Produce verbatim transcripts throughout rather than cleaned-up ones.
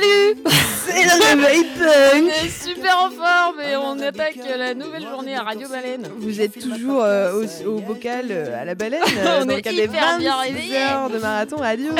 Salut. C'est le réveil punk. On est super en forme et on attaque la nouvelle journée à Radio Baleine. Vous êtes toujours euh, au, au bocal euh, à la Baleine. On est hyper bien réveillés. heures de marathon radio.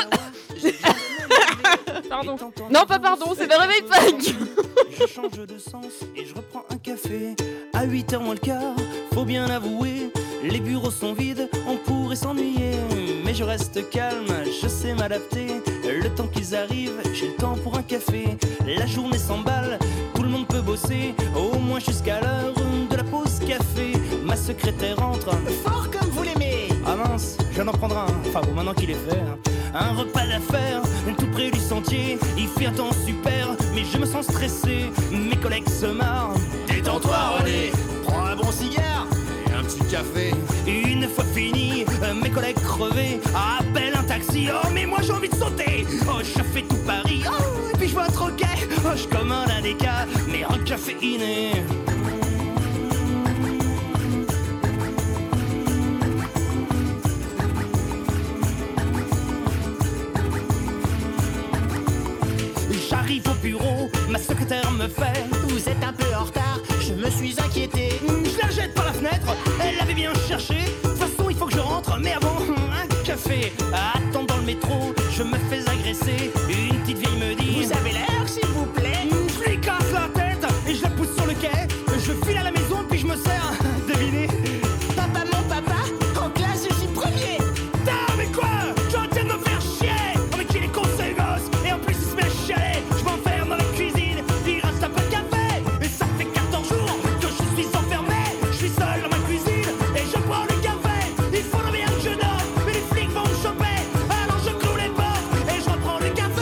Pardon. Non, pas pardon, c'est le réveil punk. Je change de sens et je reprends un café. À huit heures moins le quart, faut bien avouer, les bureaux sont vides, on pourrait s'ennuyer. Mais je reste calme, je sais m'adapter. Le temps qu'ils arrivent, j'ai le temps pour un café. La journée s'emballe, tout le monde peut bosser, au moins jusqu'à l'heure de la pause café. Ma secrétaire entre, fort comme vous l'aimez. Ah mince, je viens d'en prendre un, enfin bon maintenant qu'il est fait. Un repas d'affaires, tout près du sentier. Il fait un temps super, mais je me sens stressé. Mes collègues se marrent. Détends-toi René, prends un bon cigare et un petit café. Une fois fini, mes collègues crevés appellent un taxi. Oh mais moi j'ai envie de sauter. Oh je fais tout Paris. Oh et puis je vois un troquet. Oh je commande un déca, mais un café inné. J'arrive au bureau, ma secrétaire me fait: vous êtes un peu en retard, je me suis inquiété. Je la jette par la fenêtre, elle l'avait bien cherché. De toute façon il faut que je rentre, mais avant un café. Attends dans le métro, je me fais agresser. Une petite vieille me dit: vous avez l'air s'il vous plaît. Je lui casse la tête et je la pousse sur le quai. Je file à la maison puis je me sers. Devinez, papa mon papa, en classe je suis premier. Ah mais quoi, je retiens de me faire chier. Oh mais qu'il est con ce gosse. Et en plus il se met à chialer. Je m'enferme dans la cuisine, il reste un peu de café. Et ça fait quatorze jours que je suis enfermé. Je suis seul dans ma cuisine et je prends le café. Il faudrait bien que je donne, mais les flics vont me choper. Alors je cloue les portes et je reprends le café.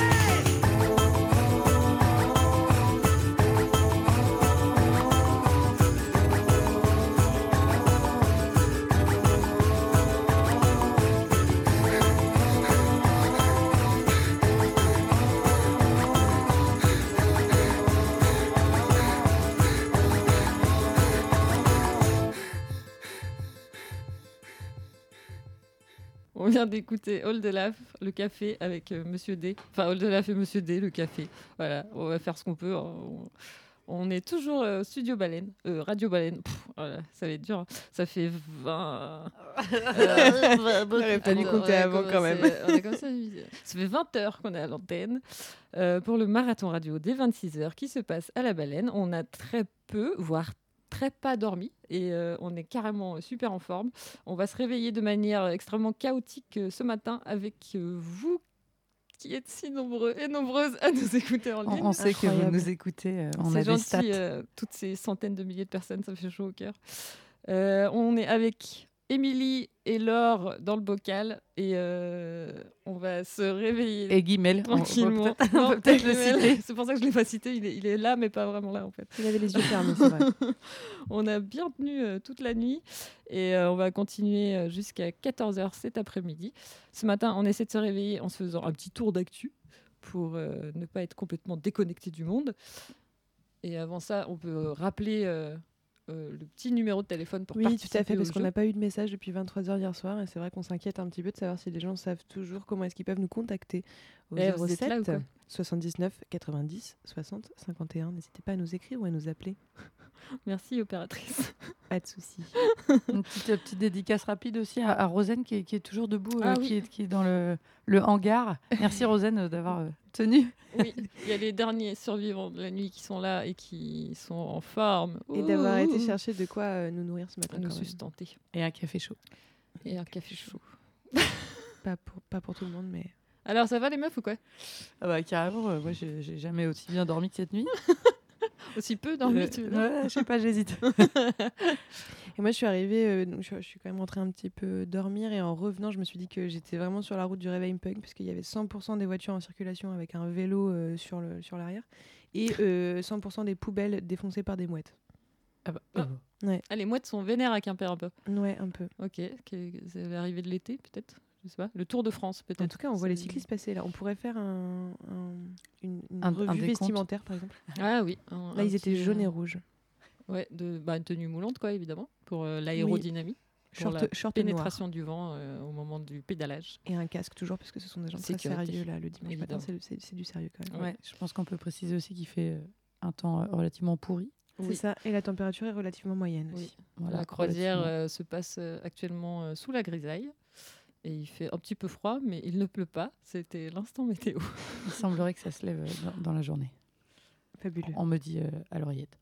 On vient d'écouter All the Laugh, le café avec euh, Monsieur D. Enfin, All the Laugh et Monsieur D, le café. Voilà, on va faire ce qu'on peut. On, on est toujours euh, Studio Baleine, euh, Radio Baleine. Pff, voilà, ça va être dur. Hein. Ça fait vingt... On aurait pas dû compter avant quand même. On a comme ça, ça fait vingt heures qu'on est à l'antenne euh, pour le marathon radio des vingt-six heures qui se passe à la Baleine. On a très peu, voire très pas dormi et euh, on est carrément super en forme. On va se réveiller de manière extrêmement chaotique euh, ce matin avec euh, vous qui êtes si nombreux et nombreuses à nous écouter en ligne. On, on sait Incroyable. que vous nous écoutez, euh, on C'est a des stats. gentil, euh, toutes ces centaines de milliers de personnes, ça fait chaud au cœur. Euh, on est avec Émilie et Laure dans le bocal et euh, on va se réveiller Et Guimel, on- on peut tranquillement. peut-être- on Non, peut peut-être le Guimel, citer. c'est pour ça que je ne l'ai pas cité, il est, il est là mais pas vraiment là en fait. Il avait les yeux fermés, c'est vrai. On a bien tenu euh, toute la nuit et euh, on va continuer euh, jusqu'à quatorze heures cet après-midi. Ce matin, on essaie de se réveiller en se faisant un petit tour d'actu pour euh, ne pas être complètement déconnecté du monde. Et avant ça, on peut euh, rappeler euh, euh, le petit numéro de téléphone pour Oui, participer tout à fait, parce au qu'on jeu. n'a pas eu de message depuis vingt-trois heures hier soir et c'est vrai qu'on s'inquiète un petit peu de savoir si les gens savent toujours comment est-ce qu'ils peuvent nous contacter au Eh, vous êtes là ou quoi soixante-dix-neuf quatre-vingt-dix soixante cinquante et un. N'hésitez pas à nous écrire ou à nous appeler. Merci, opératrice. Pas de souci. Une petite, euh, petite dédicace rapide aussi à, à Rosen qui est, qui est toujours debout, Ah euh, oui. qui, est, qui est dans le, le hangar. Merci Rosen euh, d'avoir euh, tenu. Oui, il y a les derniers survivants de la nuit qui sont là et qui sont en forme. Et d'avoir Ouh. été chercher de quoi euh, nous nourrir ce matin. À nous quand même. sustenter. Et un café chaud. Et un café chaud. Pas pour, pas pour tout le monde, mais. Alors, ça va les meufs ou quoi? Ah bah carrément, euh, moi j'ai j'ai jamais aussi bien dormi que cette nuit. Aussi peu dormi, Euh, tu veux dire? ouais, je sais pas, j'hésite. Et moi, je suis arrivée, euh, donc je, je suis quand même rentrée un petit peu dormir et en revenant, je me suis dit que j'étais vraiment sur la route du réveil punk parce qu'il y avait cent pour cent des voitures en circulation avec un vélo euh, sur, le, sur l'arrière et euh, cent pour cent des poubelles défoncées par des mouettes. Ah bah, Ah. Ouais. Ah, les mouettes sont vénères à Quimper un peu. Ouais, un peu. Ok, que- ça va arriver de l'été peut-être? Je sais pas. Le Tour de France peut-être. En tout cas, on voit les C'est- cyclistes passer là. On pourrait faire un, un- une, une Un- un revue décompte. vestimentaire, par exemple. Ah oui. un- Là, un ils étaient petit, jaunes et euh, rouges. Ouais, de, bah, une tenue moulante quoi, évidemment, pour euh, l'aérodynamie. pour Short, la short noir. pénétration du vent euh, au moment du pédalage. Et un casque toujours, parce que ce sont des gens très Sécurité. sérieux là. Le dimanche Évidemment. matin, c'est, c'est, c'est du sérieux quand même. Ouais, je pense qu'on peut préciser aussi qu'il fait euh, un temps euh, relativement pourri. C'est Oui. ça. Et la température est relativement moyenne Oui. aussi. Voilà, La croisière relativement. euh, se passe euh, actuellement euh, sous la grisaille. Et il fait un petit peu froid, mais il ne pleut pas. C'était l'instant météo. Il semblerait que ça se lève euh, dans, dans la journée. Fabuleux. On me dit euh, à l'oreillette.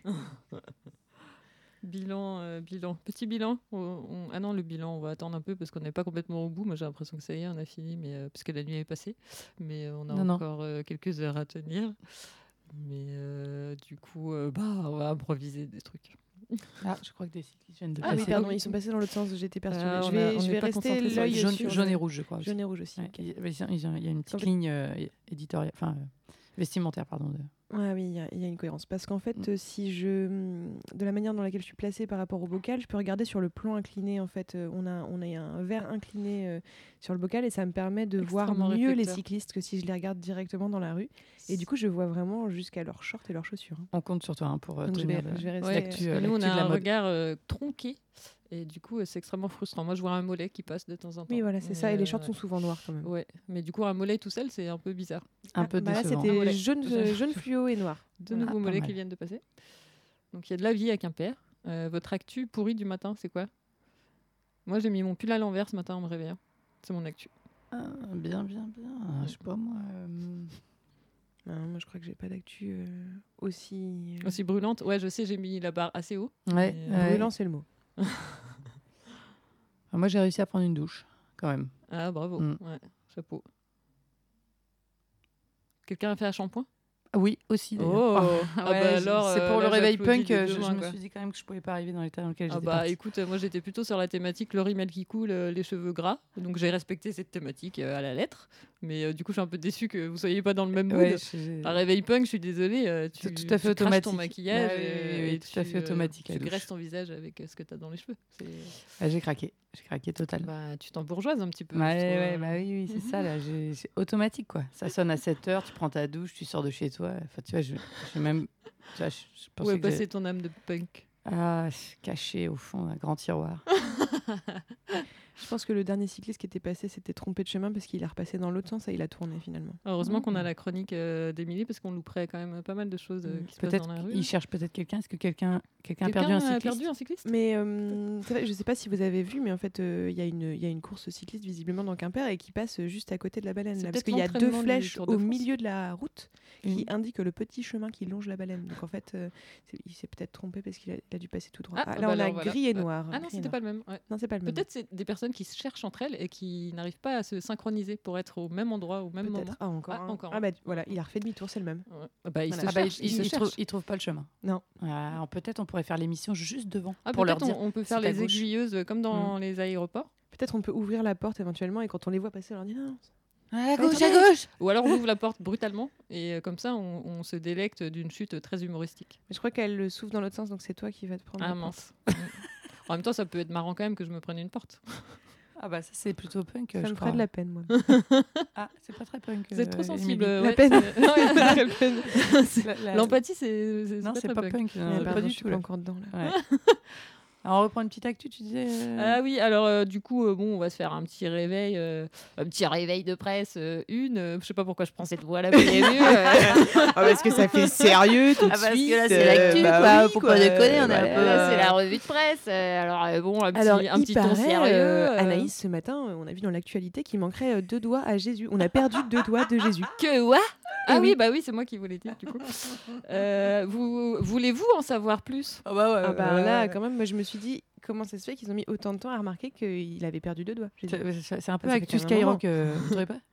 Bilan, euh, bilan. Petit bilan. On- on- Ah non, le bilan, on va attendre un peu parce qu'on n'est pas complètement au bout. Moi, j'ai l'impression que ça y est, on a fini, mais, euh, parce que la nuit est passée. Mais euh, on a Non, non. encore euh, quelques heures à tenir. Mais euh, du coup, euh, bah, on va improviser des trucs. Ah, je crois que des cyclistes viennent de Ah oui, passer. pardon, ils sont passés dans l'autre sens. J'étais perturbée. Ah, je on vais, a- on je n'est vais pas rester concentré sur l'œil les jaune, sur jaune le- et rouge, je crois. aussi. Jaune et rouge aussi. Ouais, ok. il y a- ils ont- ils ont- il y a une petite fait- ligne euh, éditoriale, enfin euh, vestimentaire, pardon. De... Ouais, oui, il y, a- il y a une cohérence. Parce qu'en fait, Mm. euh, si je, de la manière dans laquelle je suis placée par rapport au bocal, je peux regarder sur le plan incliné. En fait, Euh, on a, on a un verre incliné euh, sur le bocal et ça me permet de voir Extrêmement mieux les réflecteur. cyclistes que si je les regarde directement dans la rue. Et du coup, je vois vraiment jusqu'à leurs shorts et leurs chaussures. hein. On compte sur toi hein, pour euh, Donc, je tenir vais, le- je vais rester. Ouais, l'actu, parce euh, que nous, on l'actu a de la un mode. regard euh, tronqué. Et du coup, euh, c'est extrêmement frustrant. Moi, je vois un mollet qui passe de temps en temps. Oui, voilà, c'est Mais, ça. Et les euh, shorts sont souvent noirs quand même. Ouais, mais du coup, un mollet tout seul, c'est un peu bizarre. un Ah, peu bah là, décevant. c'était Voilà. jaune, euh, jaune fluo et noir. Deux Voilà. nouveaux Ah, pas mollets mal. qui viennent de passer. Donc, il y a de la vie à Quimper. Euh, votre actu pourri du matin, c'est quoi? Moi, j'ai mis mon pull à l'envers ce matin en me réveillant. C'est mon actu. Ah, bien, bien, bien. Je sais pas moi. euh, Non, moi, je crois que j'ai pas d'actu euh, aussi. euh, Aussi brûlante. Ouais, je sais, j'ai mis la barre assez haut. Ouais. Mais, ouais. Brûlant, c'est le mot. Moi, j'ai réussi à prendre une douche, quand même. Ah, bravo. Mm. Ouais, chapeau. Quelqu'un a fait un shampoing? Oui, aussi. d'ailleurs. Oh, Ah, ah ouais, bah je- alors, c'est euh, pour là, le réveil j'applaudis punk. des euh, deux Je, mains, je me quoi. suis dit quand même que je pouvais pas arriver dans l'état dans lequel Ah j'étais bah partie. écoute, euh, moi j'étais plutôt sur la thématique le rimel qui coule, euh, les cheveux gras. Donc j'ai respecté cette thématique euh, à la lettre. Mais euh, du coup, je suis un peu déçue que vous soyez pas dans le même mood. Ouais, j'ai- Un réveil punk, je suis désolée. euh, tu, Tout- tout à fait tu craches automatique. ton maquillage. Ouais, oui, euh, oui, oui, et tout à tu, fait euh, automatique, la Tu douche. graisses ton visage avec euh, ce que tu as dans les cheveux. C'est- Ah, j'ai craqué. J'ai craqué total. Bah, tu t'embourgeoises un petit peu. Ouais, je trouve, ouais, euh. bah oui, oui, c'est ça, là. j'ai- C'est automatique, quoi. Ça sonne à sept heures, tu prends ta douche, tu sors de chez toi. Enfin, tu vois, je, j'ai même. Tu vois, je, je Où pensais est que j'ai- passée ton âme de punk? Ah, caché au fond d'un grand tiroir. Je pense que le dernier cycliste qui était passé s'était trompé de chemin parce qu'il est repassé dans l'autre sens et il a tourné finalement. Heureusement qu'on a Mm. la chronique euh, d'Émilie parce qu'on louperait quand même pas mal de choses euh, Mm. qui se passent Peut-être dans la rue. qu'il cherche peut-être quelqu'un. Est-ce que quelqu'un quelqu'un a Quelqu'un perdu un a cycliste perdu un cycliste Mais euh, c'est vrai, je sais pas si vous avez vu, mais en fait, euh, il y, a une- il y a une course cycliste visiblement dans Quimper et qui passe juste à côté de la baleine. C'est Là, parce peut-être qu'il y a deux l'entraînement du flèches Tour de au France. milieu de la route qui Mm. indiquent le petit chemin qui longe la baleine. Donc en fait, euh, c'est- il s'est peut-être trompé parce qu'il a, il a dû passer tout droit. Ah, Ah, bah là, on a alors, voilà. gris et Euh, noir. Ah non, gris et c'était noir. pas le même. ouais. Non, c'est pas le même. Peut-être c'est des personnes qui se cherchent entre elles et qui n'arrivent pas à se synchroniser pour être au même endroit au même moment. Peut-être. Ah, encore. Ah, un. encore Ah, bah voilà, il a refait demi-tour, c'est le même. Ouais. Ah bah, ils Voilà. se Ah Ah bah, cherchent. il, ils il, se il cherchent. trouve, il trouve pas le chemin. Non. Ah, alors peut-être on pourrait faire l'émission juste devant Ah, pour leur peut-être dire. on, on peut faire c'est à les gauche. aiguilleuses euh, comme dans les aéroports. Peut-être on peut ouvrir la porte éventuellement et quand on les voit passer, on leur dit non. À gauche, à gauche. Ou alors on ouvre la porte brutalement et euh, comme ça on, on se délecte d'une chute très humoristique. Mais je crois qu'elle le souffle dans l'autre sens, donc c'est toi qui vas te prendre. Ah la mince. En même temps, ça peut être marrant quand même que je me prenne une porte. Ah bah ça c'est plutôt punk. porte. je Ça me crois. ferait de la peine, moi. Ah, c'est pas très punk. Vous êtes euh, trop Émilie. sensible. La ouais, peine. c'est- Ouais, très peine. La- la- L'empathie, c'est. Non, c'est très pas punk. non, Ah, pas pardon, du je suis tout. pas là. encore dedans là. Ouais. Alors on reprend une petite actu, tu disais. euh, Ah oui, alors euh, du coup, euh, bon, on va se faire un petit réveil, euh, un petit réveil de presse, euh, une. euh, je sais pas pourquoi je prends cette voix-là, vous avez vu, euh, Ah, parce que ça fait sérieux tout de Ah, parce suite. que là, c'est euh, l'actu, bah quoi. oui, Faut quoi. pas déconner, on est Voilà. un peu. Là, c'est la revue de presse. euh, alors euh, bon, un petit, Alors, un il petit ton paraît, sérieux. euh, euh, Anaïs, ce matin, euh, on a vu dans l'actualité qu'il manquerait euh, deux doigts à Jésus. On a perdu deux doigts de Jésus. Que what? Ah Eh oui, oui. bah oui, c'est moi qui vous l'ai dit du coup. Euh, vous voulez-vous en savoir plus? Ah bah ouais. Ah bah ouais, là, ouais. quand même, moi je me suis dit, comment ça se fait qu'ils ont mis autant de temps à remarquer qu'il avait perdu deux doigts Jésus. C'est- C'est c'est un peu Ça fait actu quand même un Skyrock, euh, vous trouvez pas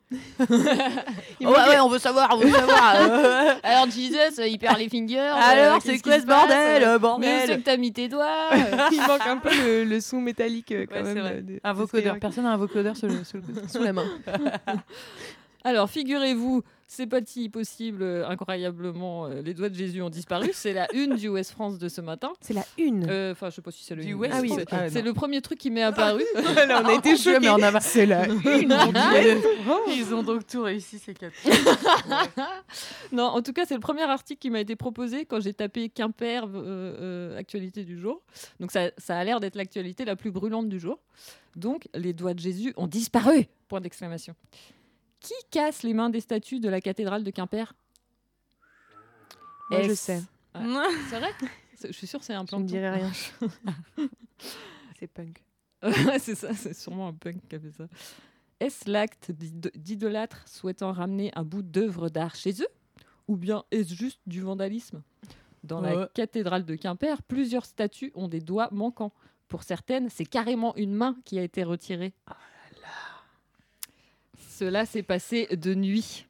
Il Oh, manquait- ouais, on veut savoir, on veut savoir. euh. Alors Jesus, euh, il perd les fingers. Alors, euh, c'est qu'est-ce quoi qui ce se passe, bordel, euh, euh, bordel Mais où c'est que t'as mis tes doigts? euh. Il manque un peu le, le son métallique euh, quand Ouais, c'est même. vrai. euh, de- Un de vocodeur. Skyrock. Personne n'a un vocodeur sous le, sous le coude. Sous la main. Alors, figurez-vous, c'est pas si possible, euh, incroyablement, euh, les doigts de Jésus ont disparu. C'est la une du Ouest France de ce matin. C'est la une. Enfin, je sais pas si c'est le Du une. Ouest Ah oui, C'est- ok. Ah, c'est non. le premier truc qui m'est apparu. Là, on a été Mon Dieu, choqués. mais on a- C'est la une. mon Dieu. Ils ont donc tout réussi, ces quatre. Non, en tout cas, c'est le premier article qui m'a été proposé quand j'ai tapé Quimper, euh, euh, actualité du jour. Donc, ça, ça a l'air d'être l'actualité la plus brûlante du jour. Donc, les doigts de Jésus ont disparu. Point d'exclamation. Qui casse les mains des statues de la cathédrale de Quimper? Moi, je Est-ce- sais. Ah, c'est vrai? C'est- Je suis sûre que c'est un Je plan. ne dirai rien. C'est punk. Ouais, c'est ça, c'est sûrement un punk qui a fait ça. Est-ce l'acte d'id- d'idolâtres souhaitant ramener un bout d'œuvre d'art chez eux? Ou bien est-ce juste du vandalisme? Dans la Ouais. cathédrale de Quimper, plusieurs statues ont des doigts manquants. Pour certaines, c'est carrément une main qui a été retirée. Cela s'est passé de nuit.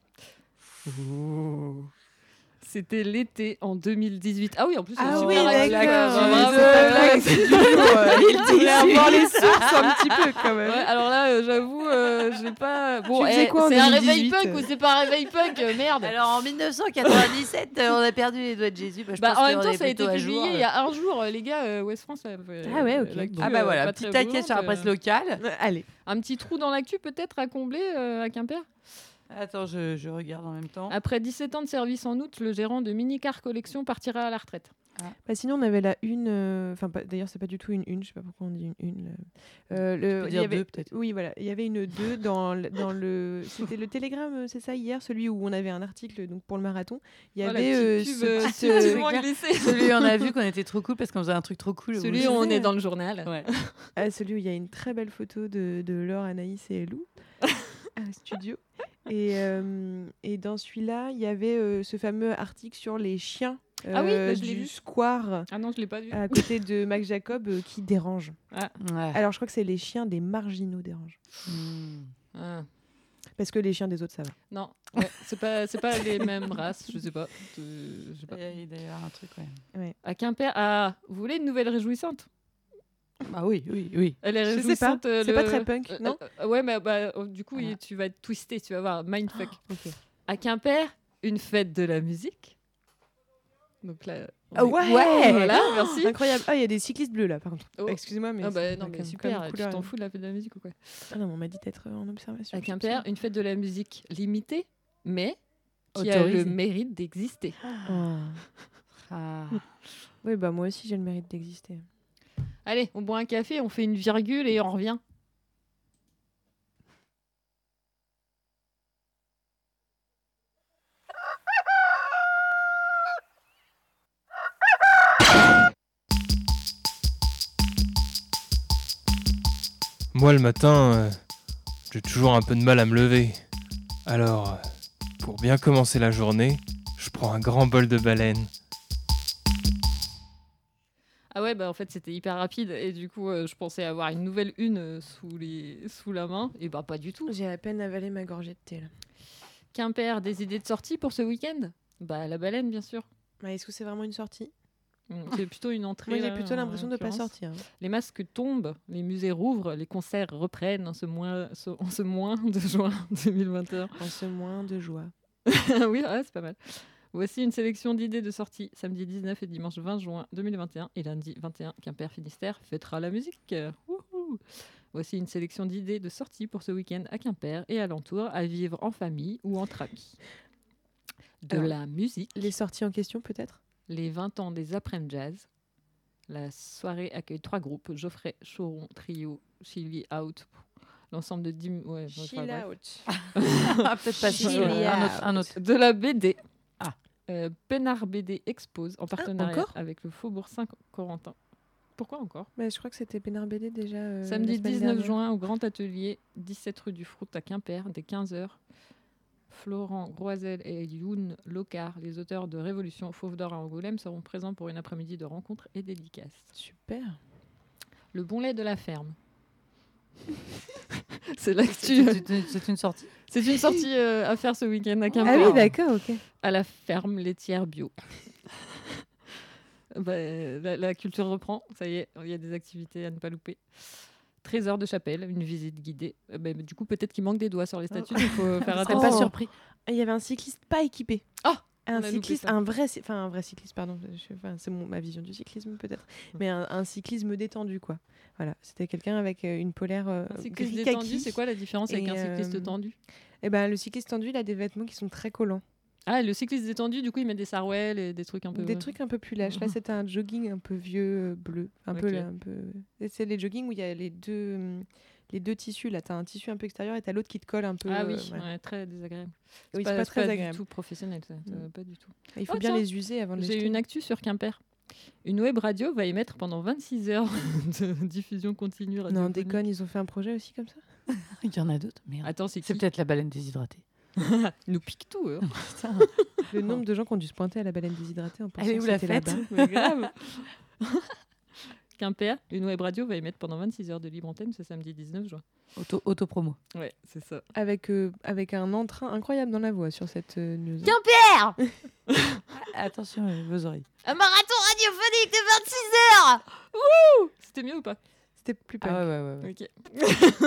C'était l'été en deux mille dix-huit. Ah oui, en plus, Ah c'est oui, super d'accord. actuel. Bravo, Bravo, bravo. bravo. Il voulait avoir les sources un petit peu quand même. Ouais, alors là, euh, j'avoue, euh, j'ai pas. Bon, Tu faisais eh, quoi en c'est un deux mille réveil dix-huit, punk euh ou c'est pas un réveil punk euh, Merde. Alors en mille neuf cent quatre-vingt-dix-sept, euh, on a perdu les doigts de Jésus. Bah, je Bah, pense en même qu'on temps, est ça a été plutôt à publié jour, il y a un jour, euh, les gars. euh, West France. euh, Ah ouais, ok. l'actu, Ah bah euh, voilà, pas petit très taquet brûlante, sur la presse euh, locale. Allez. Un petit trou dans l'actu peut-être à combler euh, à Quimper. Attends, je, je regarde en même temps. Après dix-sept ans de service en août, le gérant de Minicar Collection partira à la retraite. Bah, sinon, on avait la une. euh, Enfin, pas- d'ailleurs, c'est pas du tout une une. Je sais pas pourquoi on dit une une. là. Euh, le, peux il y dire avait- deux, peut-être. Oui, voilà. Il y avait une deux dans, le- dans le. C'était le Télégramme, euh, c'est ça, hier, celui où on avait un article donc pour le marathon. Il y Oh, la avait euh, petite pub, ce euh, petit, c'est euh, tellement clair. glissé. Celui où on a vu qu'on était trop cool parce qu'on faisait un truc trop cool. Celui Vous où le on savez, est dans le journal. Ouais. ah, celui où il y a une très belle photo de, de Laure, Anaïs et Lou à studio. Et, euh, et dans celui-là, il y avait euh, ce fameux article sur les chiens Ah oui, euh, bah, je l'ai du vu. square Ah non, je l'ai pas vu. à côté de Mac Jacob euh, qui dérangent. Ouais. Alors, je crois que c'est les chiens des marginaux dérangent. Hmm. Ah. Parce que les chiens des autres, ça va. Non, ouais, c'est pas, c'est pas les mêmes races, je sais pas. Euh, je sais pas. Il y a- il y a d'ailleurs un truc, ouais. À Quimper, ah, vous voulez une nouvelle réjouissante? Ah oui, oui, oui. Elle est Je sais réjouissante. pas, euh, c'est le- pas très punk, euh, non euh, Ouais, mais bah, euh, du coup, Voilà. il- tu vas être twisté, tu vas voir, mindfuck. Ok. À Quimper, une fête de la musique. Donc là, on Ah est- ouais, Voilà, merci. Incroyable. Ah, il y a des cyclistes bleus là, par contre. Oh. Excusez-moi, mais. Ah bah, c'est non, quand mais même- super, quand même tu couleur. t'en fous de la fête de la musique ou quoi? Ah non, mais on m'a dit d'être en observation. À je Quimper, sais une fête de la musique limitée, mais qui a Autorisée. Ah. le mérite d'exister. pas. Oh. Ah. Oui, bah moi aussi j'ai le mérite d'exister. Allez, on boit un café, on fait une virgule et on revient. Moi, le matin, euh, j'ai toujours un peu de mal à me lever. Alors, euh, pour bien commencer la journée, je prends un grand bol de baleine. Ah ouais, bah en fait c'était hyper rapide et du coup euh, je pensais avoir une nouvelle une euh, sous, les... sous la main et bah pas du tout. J'ai à peine avalé ma gorgée de thé là. Quimper, des idées de sortie pour ce week-end? Bah la baleine bien sûr. Bah, est-ce que c'est vraiment une sortie? Mm, C'est plutôt une entrée. Moi j'ai là, plutôt en l'impression de ne pas l'occurrence. sortir. Les masques tombent, les musées rouvrent, les concerts reprennent en ce moins, ce- en ce moins de juin deux mille vingt et un. En ce moins de joie. Oui, ouais, c'est pas mal. Voici une sélection d'idées de sortie samedi dix-neuf et dimanche vingt juin deux mille vingt et un et lundi vingt et un, Quimper Finistère fêtera la musique. Wouhou. Voici une sélection d'idées de sortie pour ce week-end à Quimper et alentour à vivre en famille ou entre amis. De Alors, la musique, Les sorties en question peut-être? les vingt ans des après-midi jazz. La soirée accueille trois groupes, Geoffrey, Choron, Trio, Chili Out. L'ensemble de dix... Ouais, enfin, bref. out. Ah, peut-être pas Chill celui-là. out. un autre, un autre. De la B D. Ah. Euh, Pénard B D expose en partenariat encore avec le Faubourg Saint-Corentin. Pourquoi encore? Bah, je crois que c'était Pénard B D déjà. euh, Samedi la semaine dix-neuf dernière. juin au Grand Atelier, dix-sept rue du Frout à Quimper, dès quinze heures. Florent Groisel et Youn Locard, les auteurs de Révolution Fauve d'Or à Angoulême, seront présents pour une après-midi de rencontres et dédicaces. Super. Le bon lait de la ferme. C'est l'actu. C'est une- c'est une sortie. C'est une sortie euh, à faire ce week-end à Ah Quimper. oui, d'accord, ok. À la ferme laitière bio. Bah, la, la culture reprend, ça y est, il y a des activités à ne pas louper. Trésor de chapelle, une visite guidée. Euh, bah, du coup, peut-être qu'il manque des doigts sur les statues, il faut faire Je serais attention. pas surpris. Il y avait un cycliste pas équipé. Ah, un on a loupé cycliste, ça. un vrai, cy- enfin un vrai cycliste, pardon. Je- enfin, c'est mon- ma vision du cyclisme peut-être, mais un, un cyclisme détendu quoi. Voilà, c'était quelqu'un avec euh, une polaire euh, Un cycliste gris détendu, kaki. c'est quoi la différence avec Et, un cycliste euh, tendu? Et ben le cycliste tendu, il a des vêtements qui sont très collants, Ah, le cycliste détendu, du coup, il met des sarouels et des trucs un peu... des trucs un peu plus lâches. Là, c'était un jogging un peu vieux euh, bleu, un peu, Ok. là, un peu. Et c'est les joggings où il y a les deux, hum, les deux tissus. Là, t'as un tissu un peu extérieur et t'as l'autre qui te colle un peu. Ah oui, euh, voilà. ouais, très désagréable. Oui, c'est pas, très agréable. du tout professionnel, ça, ça Mm. va pas du tout. Il faut Oh, bien tiens, les user avant de les J'ai jeter. une actu sur Quimper. Une web radio va émettre pendant vingt-six heures de diffusion continue. Non, radiophonique. déconne, ils ont fait un projet aussi comme ça. Il y en a d'autres. Merde. Attends, c'est C'est qui peut-être la baleine déshydratée. Ils nous pique tout, eux. Putain. Le nombre de gens qui ont dû se pointer à la baleine déshydratée en pensant Elle est où que la c'était fête là-bas. Mais grave. Quimper, une web radio va émettre pendant vingt-six heures de libre antenne ce samedi dix-neuf juin. Auto, auto-promo. Ouais, c'est ça. Avec, euh, avec un entrain incroyable dans la voix sur cette euh, news. Quimper, Attention, euh, vos oreilles. un marathon radiophonique de vingt-six heures. Wouh. C'était mieux ou pas? C'était plus punk. Ah ouais, ouais, ouais. Ok. ouais.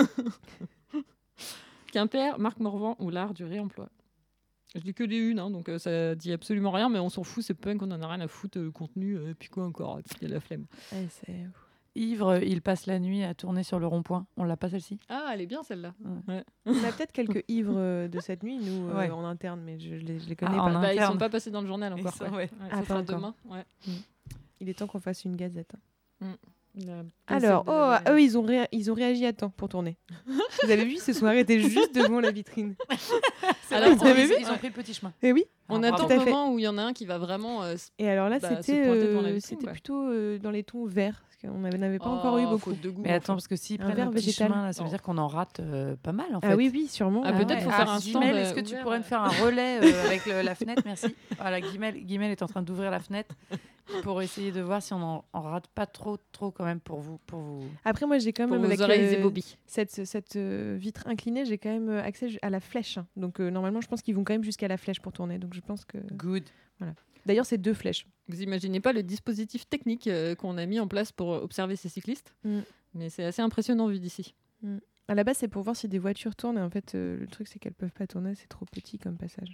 Quimper, Marc Morvan ou l'art du réemploi. Je dis que des unes, hein, donc euh, ça dit absolument rien, mais on s'en fout, c'est punk, on en a rien à foutre, euh, contenu, euh, puis quoi encore, il y a la flemme. Ouais, c'est- Ivre, il passe la nuit à tourner sur le rond-point. On l'a pas celle-ci? Ah, elle est bien celle-là. On a peut-être quelques ivres euh, de cette nuit, nous, euh, Ouais. en interne, mais je, je les, je les connais Ah, pas. en Bah, ils interne. sont pas passés dans le journal Ils encore. sont- quoi. ouais. Ouais, Ah, ça pas sera encore. demain. Ouais. Il est temps qu'on fasse une gazette. hein. La Alors, P C de oh, la- eux, ils ont, ré- ils ont réagi à temps pour tourner. Vous avez vu, ils se sont arrêtés juste devant la vitrine. Alors, Vous avez ils, vu ils ont pris le petit chemin. Et oui. on Ah, attend bravo. le Tout à fait. moment où il y en a un qui va vraiment. euh, s- Et alors là, Bah, se c'était pointer devant la euh, vitrine, c'était quoi. plutôt euh, dans les tons verts, parce qu'on n'avait n'avait pas oh, encore eu beaucoup. faute de goût, Mais en attends, fait. parce que s'ils Un prennent verre un petit végétal. chemin, là, ça veut Non. dire qu'on en rate euh, pas mal, en fait. Ah oui, oui, sûrement. Ah, peut-être faut ouais. faire Ah, un stand, Guimel, euh, est-ce que tu ouvert, pourrais euh. me faire un relais euh, avec le- la fenêtre? Merci. Voilà, Guimel, Guimel est en train d'ouvrir la fenêtre pour essayer de voir si on en, en rate pas trop, trop quand même pour vous. Pour vous. Après, moi, j'ai quand Pour même, vos avec oreilles euh, et Bobby. cette, cette euh, vitre inclinée, j'ai quand même euh, accès ju- à la flèche. hein. Donc, euh, normalement, je pense qu'ils vont quand même jusqu'à la flèche pour tourner. Donc, je pense que. Good. D'ailleurs, c'est deux flèches. Vous imaginez pas le dispositif technique euh, qu'on a mis en place pour euh, observer ces cyclistes, Mm. mais c'est assez impressionnant vu d'ici. À la base, c'est pour voir si des voitures tournent. Et en fait, euh, le truc, c'est qu'elles peuvent pas tourner. C'est trop petit comme passage.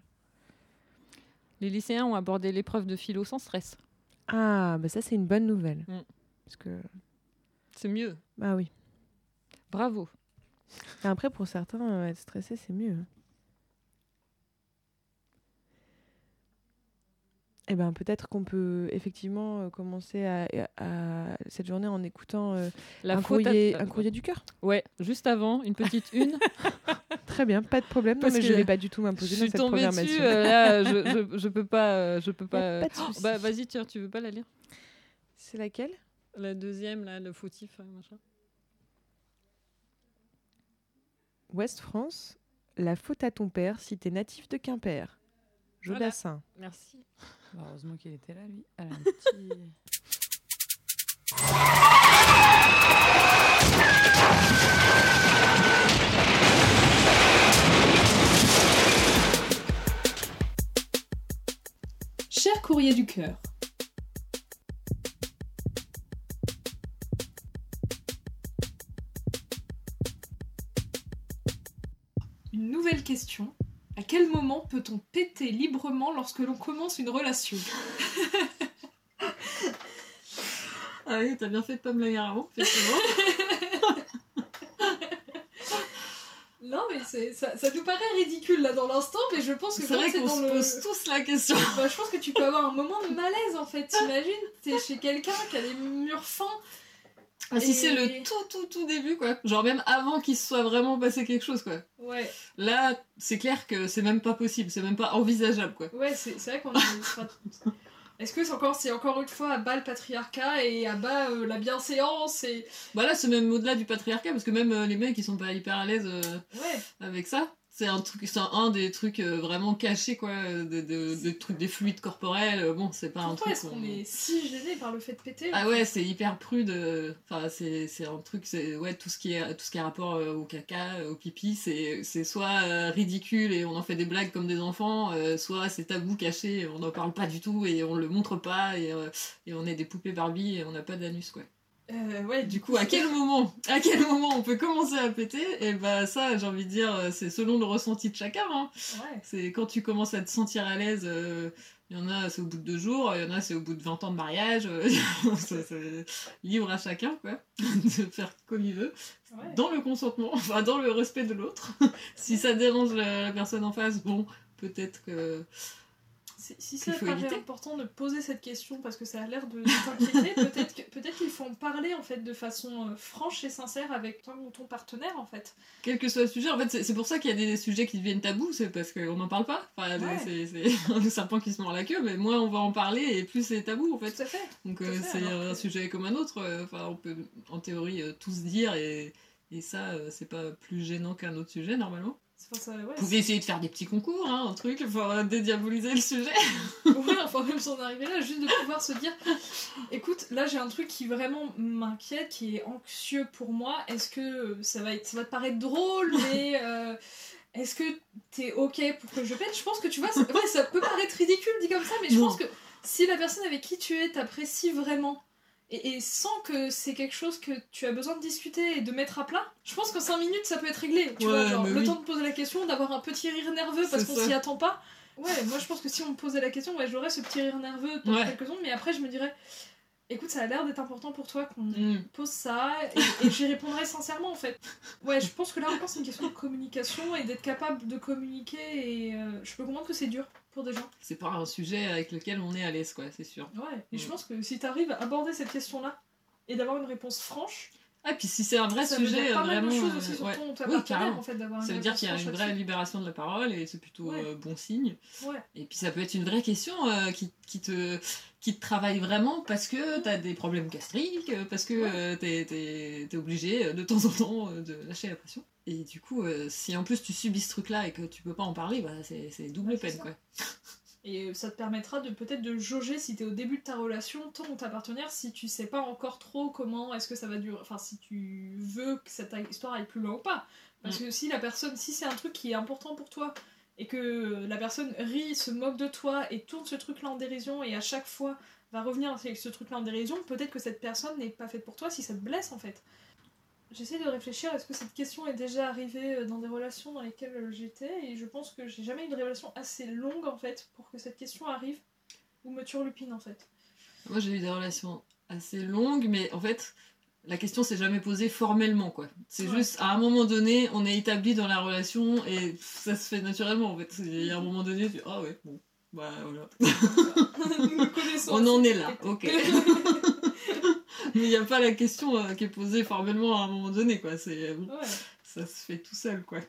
Les lycéens ont abordé l'épreuve de philo sans stress. Ah, bah ça, c'est une bonne nouvelle. Mm. Parce que. C'est mieux. Ah oui. Bravo. Et après, pour certains, euh, être stressé, c'est mieux. hein. Eh ben, peut-être qu'on peut effectivement euh, commencer à, à- cette journée en écoutant euh, La un, faute à- courrier, un courrier du cœur. Ouais, juste avant, une petite une. Très bien, pas de problème. Non, Parce mais je que vais pas du tout Je m'imposer dans suis cette tombée programmation. dessus. euh, là, je, je, je peux pas. euh, je peux Y a pas. euh, pas de souci. Bah, vas-y, tiens, tu veux pas la lire? C'est laquelle? La deuxième, là, le fautif, euh, machin. Ouest France, la faute à ton père si t'es natif de Quimper. Jodassin. Merci. Bah, heureusement qu'il était là, lui. Elle a un petit... Cher courrier du cœur. Une nouvelle question. À quel moment peut-on péter librement lorsque l'on commence une relation? Ah oui, t'as bien fait de pas me la lire avant, effectivement. Non mais c'est, ça, ça nous paraît ridicule là dans l'instant, mais je pense que C'est quand vrai c'est qu'on dans se le... pose tous la question. Bah, je pense que tu peux avoir un moment de malaise en fait. T'imagines, t'es chez quelqu'un qui a les murs fins. Ah, si Et- c'est le tout, tout, tout début, quoi. Genre même avant qu'il se soit vraiment passé quelque chose, quoi. Ouais, Là, c'est clair que c'est même pas possible, c'est même pas envisageable, quoi. ouais, c'est, c'est vrai qu'on est... Est-ce que c'est encore, c'est encore une fois à bas le patriarcat et à bas euh, la bienséance et... Bah là, c'est même au-delà du patriarcat, parce que même euh, les mecs, ils sont pas hyper à l'aise euh, Ouais, avec ça. C'est un truc, c'est un, un des trucs euh, vraiment cachés, quoi, de, de, de trucs, des fluides corporels. euh, Bon, c'est pas un pourquoi truc. est-ce qu'on est si gêné par le fait de péter? Ah ouais, c'est hyper prude. euh, Enfin, c'est c'est un truc, c'est ouais, tout ce qui est tout ce qui a rapport euh, au caca, euh, au pipi, c'est c'est soit euh, ridicule et on en fait des blagues comme des enfants, euh, soit c'est tabou, caché, et on n'en parle pas du tout et on le montre pas et, euh, et on est des poupées Barbie et on n'a pas d'anus, quoi. Euh, ouais, Du coup, à quel moment, à quel moment on peut commencer à péter? Et bah ça, j'ai envie de dire, euh, c'est selon le ressenti de chacun. Hein. ouais. C'est quand tu commences à te sentir à l'aise. euh, Il y en a, c'est au bout de deux jours. Il y en a, c'est au bout de vingt ans de mariage. euh, c'est, c'est libre à chacun, quoi, de faire comme il veut, Ouais. dans le consentement, enfin dans le respect de l'autre. Si ça dérange la, la personne en face, bon, peut-être que Si, si qu'il ça faut paraît éviter. important de poser cette question parce que ça a l'air de, de t'inquiéter, peut-être, que, peut-être qu'il faut en parler en fait de façon euh, franche et sincère avec ton ou ton partenaire en fait. quel que soit le sujet, en fait, c'est, c'est pour ça qu'il y a des sujets qui deviennent tabous, c'est parce qu'on n'en parle pas. Enfin, Ouais. c'est, c'est le serpent qui se mord la queue, mais moins on va en parler et plus c'est tabou, en fait. Tout à fait. Donc Tout à euh, fait, c'est alors un que- sujet comme un autre. euh, Enfin, on peut en théorie euh, tous dire et, et ça, euh, c'est pas plus gênant qu'un autre sujet normalement. C'est, enfin, ça, ouais, Vous pouvez essayer de faire des petits concours, hein, un truc pour euh, dédiaboliser le sujet. c'est- ouais, enfin même sans arriver là, juste de pouvoir se dire, écoute, là j'ai un truc qui vraiment m'inquiète, qui est anxieux pour moi. Est-ce que ça va être, ça va te paraître drôle, mais euh, est-ce que t'es ok pour que je pète? Je pense que tu vois, ça, ouais, ça peut paraître ridicule dit comme ça, mais je Non. pense que si la personne avec qui tu es t'apprécie vraiment et, et sans que c'est quelque chose que tu as besoin de discuter et de mettre à plat, je pense qu'en cinq minutes ça peut être réglé. Tu Ouais, vois, genre mais le oui. temps de poser la question, d'avoir un petit rire nerveux parce C'est qu'on ça. s'y attend pas. Ouais, moi je pense que si on me posait la question, ouais, j'aurais ce petit rire nerveux pendant Ouais. quelques secondes, mais après je me dirais, écoute, ça a l'air d'être important pour toi qu'on Mm. pose ça, et, et j'y répondrai sincèrement en fait. Ouais, je pense que là encore c'est une question de communication et d'être capable de communiquer, et euh, je peux comprendre que c'est dur pour des gens. C'est pas un sujet avec lequel on est à l'aise, quoi, c'est sûr. Ouais, et je Mm. pense que si t'arrives à aborder cette question-là et d'avoir une réponse franche, Ah, puis si c'est un vrai ça veut sujet, dire pas mal de vraiment. choses aussi euh, sur ouais. ton ta Oui, partenaire carrément. en fait d'avoir une Ça veut dire réponse qu'il y a une franche vraie là-dessus. libération de la parole et c'est plutôt Ouais. euh, bon signe. Ouais. Et puis ça peut être une vraie question euh, qui, qui, te, qui te travaille vraiment parce que t'as des problèmes gastriques, euh, parce que Ouais. euh, t'es, t'es, t'es obligé euh, de temps en temps euh, de lâcher la pression. Et du coup, euh, si en plus tu subis ce truc-là et que tu peux pas en parler, bah, c'est, c'est double Ouais, c'est peine, ça. quoi. Et ça te permettra de peut-être de jauger si t'es au début de ta relation, ton ou ta partenaire, si tu sais pas encore trop comment est-ce que ça va durer, enfin si tu veux que cette histoire aille plus loin ou pas. Parce que si la personne, si c'est un truc qui est important pour toi et que la personne rit, se moque de toi et tourne ce truc-là en dérision et à chaque fois va revenir avec ce truc-là en dérision, peut-être que cette personne n'est pas faite pour toi si ça te blesse en fait. J'essaie de réfléchir, est-ce que cette question est déjà arrivée dans des relations dans lesquelles j'étais, et je pense que j'ai jamais eu une relation assez longue en fait pour que cette question arrive ou me turlupine en fait. Moi, j'ai eu des relations assez longues, mais en fait, la question s'est jamais posée formellement, quoi. C'est Ouais. juste, à un moment donné, on est établi dans la relation et pff, ça se fait naturellement, en fait. Il y a un moment donné, tu dis, ah ouais, bon, bah voilà. Nous connaissons On en assez est là, cette ok. étape. Mais il n'y a pas la question euh, qui est posée formellement à un moment donné, quoi. C'est, bon, Ouais. ça se fait tout seul, quoi.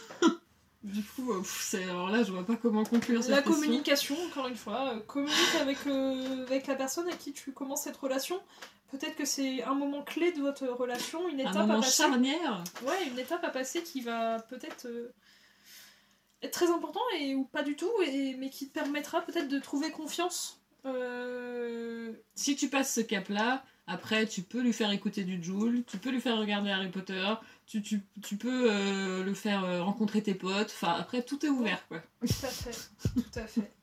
Du coup, euh, pff, c'est, alors là, je vois pas comment conclure cette La question. communication, encore une fois, euh, communique avec, euh, avec la personne avec qui tu commences cette relation. Peut-être que c'est un moment clé de votre relation, une Un étape à moment passer. charnière. Ouais, une étape à passer qui va peut-être euh, être très important et ou pas du tout, et, mais qui te permettra peut-être de trouver confiance. Euh, Si tu passes ce cap-là, après, tu peux lui faire écouter du Jul, tu peux lui faire regarder Harry Potter, tu, tu, tu peux euh, le faire euh, rencontrer tes potes. Enfin, après, tout est ouvert, quoi. Tout à fait, tout à fait.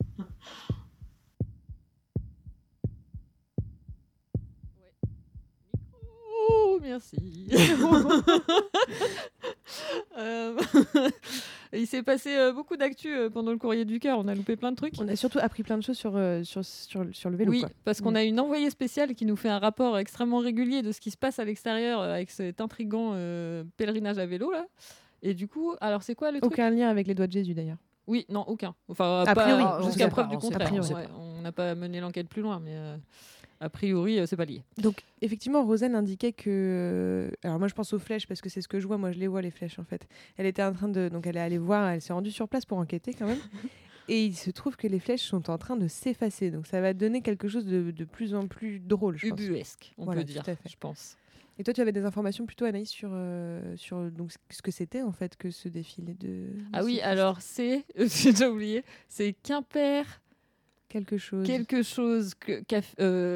Oh, merci. Euh, Il s'est passé euh, beaucoup d'actu euh, pendant le courrier du cœur. On a loupé plein de trucs. On a surtout appris plein de choses sur, euh, sur, sur, sur le vélo. Oui, quoi. parce qu'on Mm. a une envoyée spéciale qui nous fait un rapport extrêmement régulier de ce qui se passe à l'extérieur euh, avec cet intrigant euh, pèlerinage à vélo là. Et du coup, alors c'est quoi le truc? Aucun lien avec les doigts de Jésus d'ailleurs. Oui, non, aucun. Enfin, A pas- priori, on jusqu'à sait preuve pas, du on sait contraire. pas, on sait Ouais, on n'a pas mené l'enquête plus loin, mais euh, a priori, euh, c'est pas lié. Donc effectivement, Rosanne indiquait que... euh, Alors moi je pense aux flèches parce que c'est ce que je vois, moi je les vois les flèches en fait. Elle était en train de... Donc elle est allée voir, elle s'est rendue sur place pour enquêter quand même. Et il se trouve que les flèches sont en train de s'effacer. Donc ça va donner quelque chose de, de plus en plus drôle, je pense. Ubuesque, on Voilà, peut dire, tout à fait. je pense. Et toi tu avais des informations plutôt Anaïs sur, euh, sur donc, ce que c'était en fait que ce défilé de... de Ah oui, cyclistes. alors c'est, j'ai déjà oublié, c'est Quimper Quelque chose. quelque chose que qu'a- euh,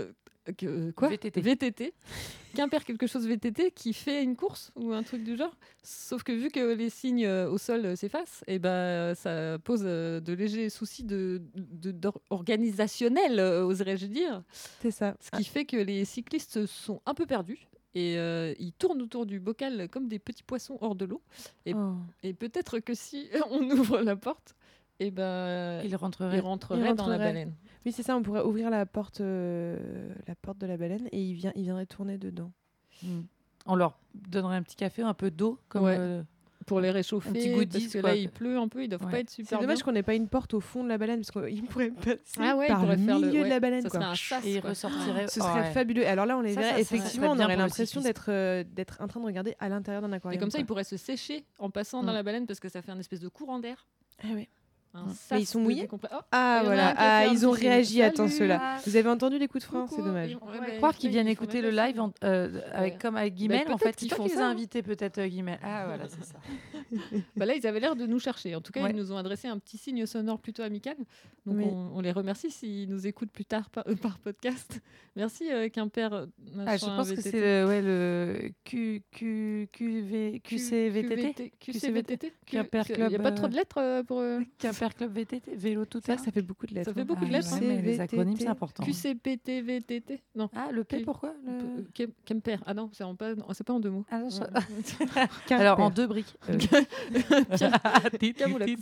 Que, euh, quoi V T T. V T T. Quimper quelque chose V T T qui fait une course ou un truc du genre. Sauf que vu que les signes euh, au sol euh, s'effacent, et ben ça pose euh, de légers soucis de, de, d'or- organisationnels, euh, oserais-je dire. C'est ça. Ce qui fait que les cyclistes sont un peu perdus. Et euh, ils tournent autour du bocal comme des petits poissons hors de l'eau. Et, Oh. et peut-être que si on ouvre la porte, et ben Il ils rentrerait. rentreraient Ils dans la rentreraient. baleine. Oui, c'est ça, on pourrait ouvrir la porte, euh, la porte de la baleine et il, vient, il viendrait tourner dedans. Mm. On leur donnerait un petit café, un peu d'eau, comme Ouais. euh, Pour les réchauffer, Un petit parce goodies, que quoi. là il pleut un peu, ils doivent Ouais. pas être C'est super dommage bien. qu'on n'ait pas une porte au fond de la baleine parce qu'il pourrait passer Ah ouais, il par le pourrait faire le- milieu ouais, de la baleine. ça quoi. serait un sas, et ils quoi. ressortiraient. Ce serait Ouais. fabuleux. Alors là, on les Ça, verrait. ça, ça Effectivement, serait on bien aurait pour le l'impression cyclisme. d'être euh, d'être en train de regarder à l'intérieur d'un aquarium. Et comme ça, quoi. ils pourraient se sécher en passant dans Mm. la baleine parce que ça fait un espèce de courant d'air. Ah ouais. Un Mm. sas Mais ils sont de mouillés décompre- Oh, Ah il y en a voilà. un qui a fait Ah, un ils ont petit signe. réagi. Attends, Salut. ceux-là. Vous avez entendu les coups de frein Coucou. C'est dommage. Et on- On ouais, pourrait bah, croire qu'ils ils viennent font écouter bien le ça. live en- euh, avec, Ouais. comme avec Guimel. Bah, en peut-être fait, qu'ils c'est toi font qui les as ça. invités, peut-être, euh, Guimel. Ah, voilà, c'est ça. Bah là, ils avaient l'air de nous chercher. En tout cas, Ouais. ils nous ont adressé un petit signe sonore plutôt amical. Donc, Oui. on, on les remercie s'ils nous écoutent plus tard par, euh, par podcast. Merci, euh, Quimper. euh, Ah, je machin pense que V T T. c'est le, ouais, le Q, Q, QV, Q- QCVTT. QCVTT. Quimper Il n'y Club, a pas trop euh, de lettres euh, pour euh, Quimper Club V T T, vélo tout Ça, terrain. ça fait beaucoup de lettres. Ça fait hein. beaucoup de Ah, lettres, ouais, hein. mais les C V T T. acronymes, c'est important. Q C P T V T T. Non. Ah, le P, Q- pourquoi le... euh, Kem- Kemper. Ah non, c'est en pas, non, c'est pas en deux mots. Ah, non, je- Quimper. Alors, en deux briques. Euh, Camoulox.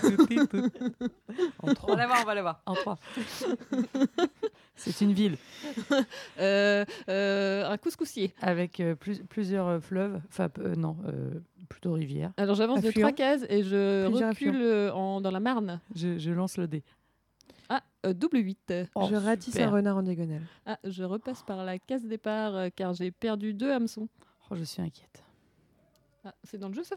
En trois. On va l'avoir, on va l'avoir. En trois. C'est une ville Euh, euh, un couscoussier. avec euh, plus- plusieurs euh, fleuves. Enfin, euh, non, euh, plutôt rivières. Alors j'avance de Affluent. trois cases et je Plusieurs recule euh, en, dans la Marne. Je, je lance le dé. Ah, euh, double huit. Oh, Je ratisse super. un renard en diagonale. Ah, je repasse par la case départ euh, car j'ai perdu deux hameçons. Oh, je suis inquiète. Ah, c'est dans le jeu ça.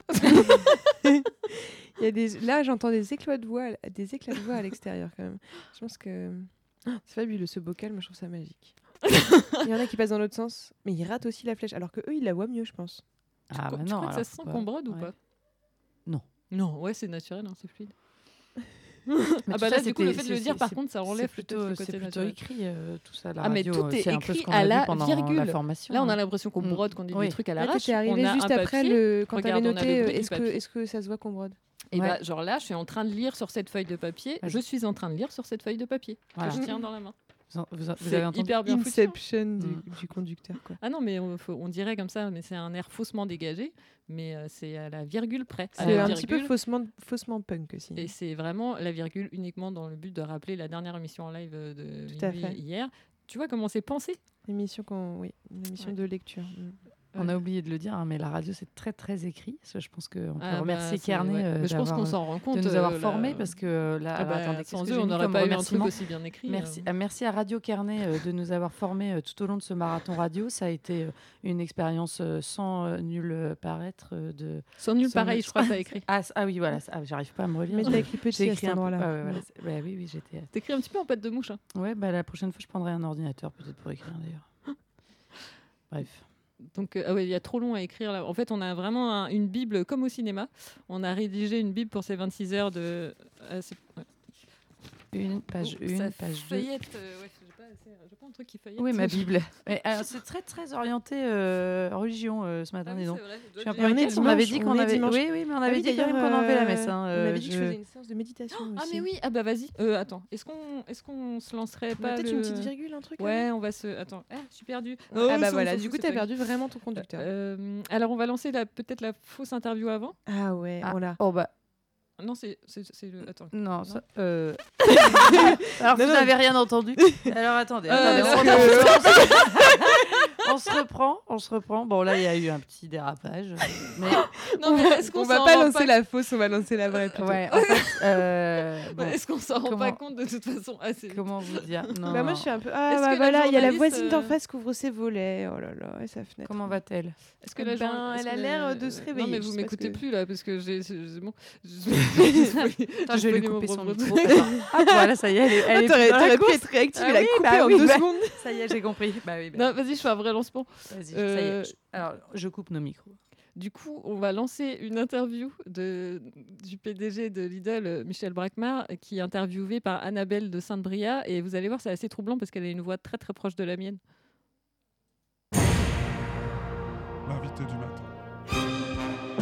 Il y a des... Là, j'entends des éclats de voix, des éclats de voix à l'extérieur quand même. Je pense que Ah, c'est fabuleux ce bocal. Moi, je trouve ça magique. Il y en a qui passent dans l'autre sens, mais ils ratent aussi la flèche, alors que eux, ils la voient mieux, je pense. Ah, tu bah tu non. crois que ça alors, se sent faut qu'on brode ou ouais. pas Non. Non, ouais, c'est naturel, hein, c'est fluide. Mais Ah tout bah ça, là, du coup, le c'était- fait de le c'est- dire, c'est- par contre, ça enlève c'est plutôt, peut-être le c'est côté plutôt naturel. écrit, euh, tout ça. La Ah, mais radio, tout euh, est c'est un peu écrit ce qu'on à a vu la pendant virgule. la formation. Là, on a hein. l'impression qu'on Mm. brode, qu'on dit Oui. des trucs à Là, l'arrache. t'étais arrivé On a juste un après papier. le quand Regarde, t'avais on a le noté. bruit du Est-ce que papier. est-ce que ça se voit qu'on brode? Et Ouais. bah, genre là, je suis en train de lire sur cette feuille de papier. Vas-y. Je suis en train de lire sur cette feuille de papier Voilà. que je tiens dans la main. Vous, vous- vous C'est avez entendu hyper bien foutu. hein. Inception du, Mm. du conducteur, quoi. Ah non, mais on, faut- on dirait comme ça, mais c'est un air faussement dégagé, mais euh, c'est à la virgule près. À C'est la un petit peu virgule. faussement, faussement punk aussi. Et c'est vraiment la virgule uniquement dans le but de rappeler la dernière émission en live euh, de Tout à minuit fait. hier. Tu vois comment c'est pensé? Émission qu'on, oui, une émission Ouais. de lecture. Mm. On a oublié de le dire, hein, mais la radio, c'est très, très écrit. Ça, je pense qu'on peut Ah bah, remercier c'est- Carnet ouais. euh, Mais je pense d'avoir- qu'on s'en rend compte. de nous avoir euh, formés, là. parce que euh, là, Ah alors, bah, attendez, qu'est-ce sans que eux, j'ai on mis n'aurait comme pas eu un truc remerciement aussi bien écrit. Merci, euh. ah, merci à Radio Carnet euh, de nous avoir formés euh, tout au long de ce marathon radio. Ça a été euh, une expérience euh, sans euh, nul euh, paraître. euh, de... Sans nul sans pareil, nul- je crois que t'as écrit. Ah, c- ah oui, voilà, ça- ah, j'arrive pas à me relire. Mais t'as écrit petit J'ai à écrit cet un peu. endroit-là. Ah ouais, voilà, c'est- ouais, oui, oui, j'étais. T'écris un petit peu en pâte de mouche. Hein. Ouais, bah, la prochaine fois, je prendrai un ordinateur peut-être pour écrire d'ailleurs. Bref. Donc, euh, ah ouais, il y a trop long à écrire là. En fait, on a vraiment un- une Bible comme au cinéma. On a rédigé une Bible pour ces vingt-six heures de. Ah, c'est- ouais. Une, page Oh, une, ça page deux. feuillette, euh, ouais, j'ai pas, assez- j'ai pas un truc qui feuillette. Oui, ma Bible. Mais, alors, c'est très, très orienté euh, religion euh, ce matin, Ah oui, dis donc. c'est vrai, Je suis un j'ai- peu on est inquiète. On dimanche, avait dit on qu'on est avait. dimanche. Oui, oui, mais on Ah avait oui, dit quand d'ailleurs, même qu'on enlevait la euh, messe. hein, On euh, avait dit que je je- faisais une séance de méditation Ah, aussi. mais oui, ah bah vas-y. Euh, attends, est-ce qu'on est qu'on se lancerait On a pas peut-être le- une petite virgule, un truc. Ouais, on va se. Attends, ah, je suis perdue. Ah Oh, bah ça, on voilà, s'en du fout, coup c'est t'as pas perdu vraiment ton conducteur. Euh, alors, on va lancer la- peut-être la fausse interview avant. Ah ouais, Ah. on l'a. Oh bah. Non, c'est c'est- c'est le. Attends. Non, Non. ça, euh... Alors, Non, vous non. n'avez rien entendu. Alors, attendez, Euh, attendez, parce on, que- on se reprend, on se reprend. Bon, là, il y a eu un petit dérapage. Mais, Non, mais est-ce qu'on On va s'en pas rend lancer la fausse, on va lancer la vraie. plutôt. ouais, en fait, euh, bon, Ouais, Est-ce qu'on s'en rend comment- pas compte de toute façon ah, c'est- comment vous dire non, Bah moi non. je suis un peu. Ah Est-ce bah que la voilà, il y a la journaliste, voisine d'en euh, face qui ouvre ses volets. Oh là là, et sa fenêtre. Comment va-t-elle? Est-ce que la Ben, jour- est-ce elle a que- l'air de se Non, réveiller, mais je vous sais pas m'écoutez ce que- plus là parce que j'ai. c'est- c'est bon. Je- Attends, je vais lui spoilé mon couper son propre micro. truc. Attends. Ah, voilà, ça y est, elle est, elle Ah, est t'aurais plus dans la t'aurais pu course. être réactive Ah et la oui, couper bah en oui, deux bah- secondes. Ça y est, j'ai compris. Bah oui, bah, Non, vas-y, je fais un vrai lancement. vas-y, euh, ça y est. Je- Alors, je coupe nos micros. Du coup, on va lancer une interview de, du P D G de Lidl, euh, Michel Brackmar, qui est interviewé par Annabelle de Sainte-Bria. Et vous allez voir, c'est assez troublant parce qu'elle a une voix très très proche de la mienne. l'invité du matin.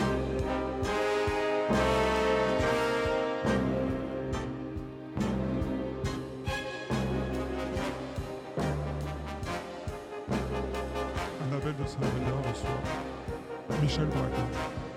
Un appel de Saint-Bernard reçoit Michel Braquemar.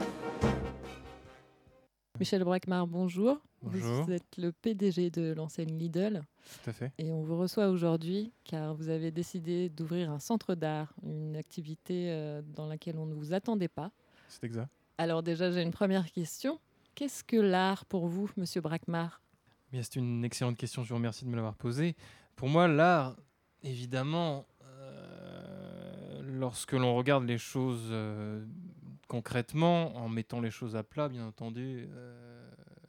Michel Braquemar, bonjour. Bonjour. Vous êtes le P D G de l'enseigne Lidl Tout à fait. et on vous reçoit aujourd'hui car vous avez décidé d'ouvrir un centre d'art, une activité euh, dans laquelle on ne vous attendait pas. C'est exact. Alors déjà, j'ai une première question. Qu'est-ce que l'art pour vous, Monsieur Braquemar? Bien, c'est une excellente question, je vous remercie de me l'avoir posée. Pour moi, l'art, évidemment, euh, lorsque l'on regarde les choses euh, concrètement, en mettant les choses à plat, bien entendu, euh,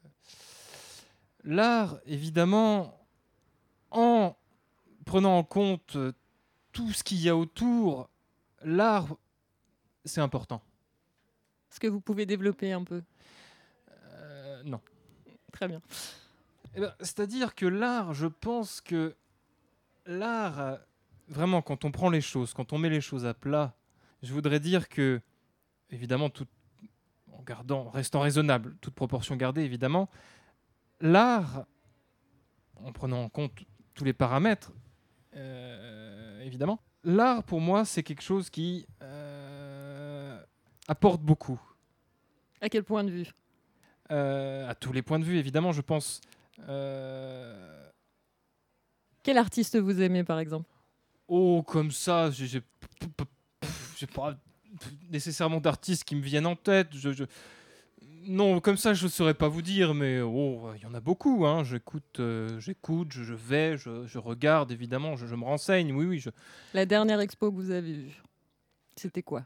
l'art, évidemment, en prenant en compte euh, tout ce qu'il y a autour, l'art, c'est important. Est-ce que vous pouvez développer un peu? Euh, non. Très bien. Eh ben, c'est-à-dire que l'art, je pense que l'art, euh, vraiment, quand on prend les choses, quand on met les choses à plat, je voudrais dire que, évidemment, tout, en gardant, en restant raisonnable, toute proportion gardée, évidemment, l'art, en prenant en compte tous les paramètres, euh, évidemment, l'art, pour moi, c'est quelque chose qui euh, apporte beaucoup. À quel point de vue? Euh, à tous les points de vue, évidemment, je pense. Euh... Quel artiste vous aimez, par exemple? Oh, comme ça, j'ai, j'ai, j'ai pas nécessairement d'artistes qui me viennent en tête. Je, je... Non, comme ça, je ne saurais pas vous dire, mais oh, il y en a beaucoup. Hein. J'écoute, euh, j'écoute, je, je vais, je, je regarde, évidemment, je, je me renseigne. Oui, oui. Je... La dernière expo que vous avez vue, c'était quoi?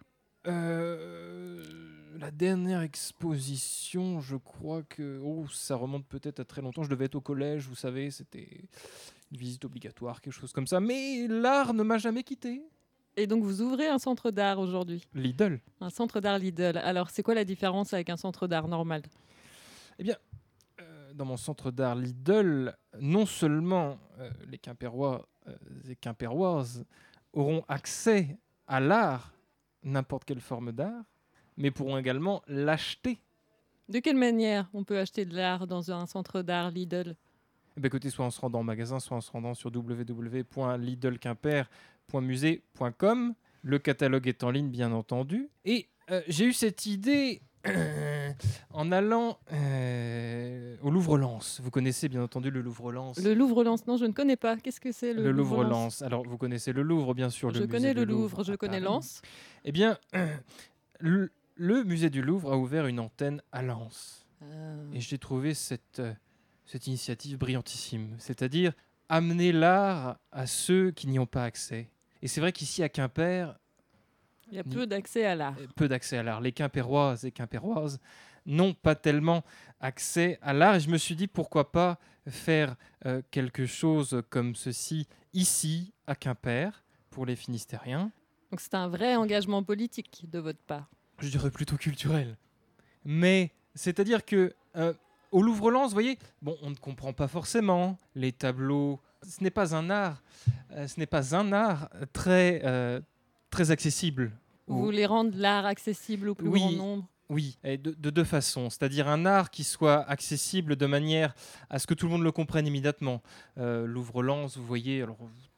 Euh, la dernière exposition, je crois que oh, ça remonte peut-être à très longtemps. Je devais être au collège, vous savez, c'était une visite obligatoire, quelque chose comme ça. Mais l'art ne m'a jamais quitté. Et donc vous ouvrez un centre d'art aujourd'hui? Lidl. Un centre d'art Lidl. Alors c'est quoi la différence avec un centre d'art normal? Eh bien, euh, dans mon centre d'art Lidl, non seulement euh, les Quimpérois euh, et Quimpéroises auront accès à l'art, n'importe quelle forme d'art, mais pourront également l'acheter. De quelle manière on peut acheter de l'art dans un centre d'art Lidl? Eh bien, écoutez, soit en se rendant au magasin, soit en se rendant sur w w w point lidl quimper point musée point com. Le catalogue est en ligne, bien entendu. Et euh, j'ai eu cette idée euh, en allant euh, au Louvre-Lens. Vous connaissez bien entendu le Louvre-Lens. Le Louvre-Lens, non, je ne connais pas. Qu'est-ce que c'est le, Le Louvre-Lens? Louvre-Lens. Alors, vous connaissez le Louvre, bien sûr. Je le connais musée le du Louvre, je à connais Paris. Lens. Eh bien, le, le musée du Louvre a ouvert une antenne à Lens. Ah. Et j'ai trouvé cette, euh, cette initiative brillantissime. C'est-à-dire amener l'art à ceux qui n'y ont pas accès. Et c'est vrai qu'ici, à Quimper, Il y a peu d'accès à l'art. peu d'accès à l'art. Les Quimpéroises et Quimpéroises n'ont pas tellement accès à l'art. Et je me suis dit, pourquoi pas faire euh, quelque chose comme ceci ici, à Quimper, pour les Finistériens. Donc c'est un vrai engagement politique de votre part. Je dirais plutôt culturel. Mais, c'est-à-dire que euh, au Louvre-Lens, vous voyez, bon, on ne comprend pas forcément les tableaux. Ce n'est pas un art, euh, ce n'est pas un art très, euh, très accessible. Vous Au- voulez rendre l'art accessible au plus Oui. grand nombre? Oui, et de, de deux façons. C'est-à-dire un art qui soit accessible de manière à ce que tout le monde le comprenne immédiatement. Euh, Louvre-Lens, vous voyez, alors,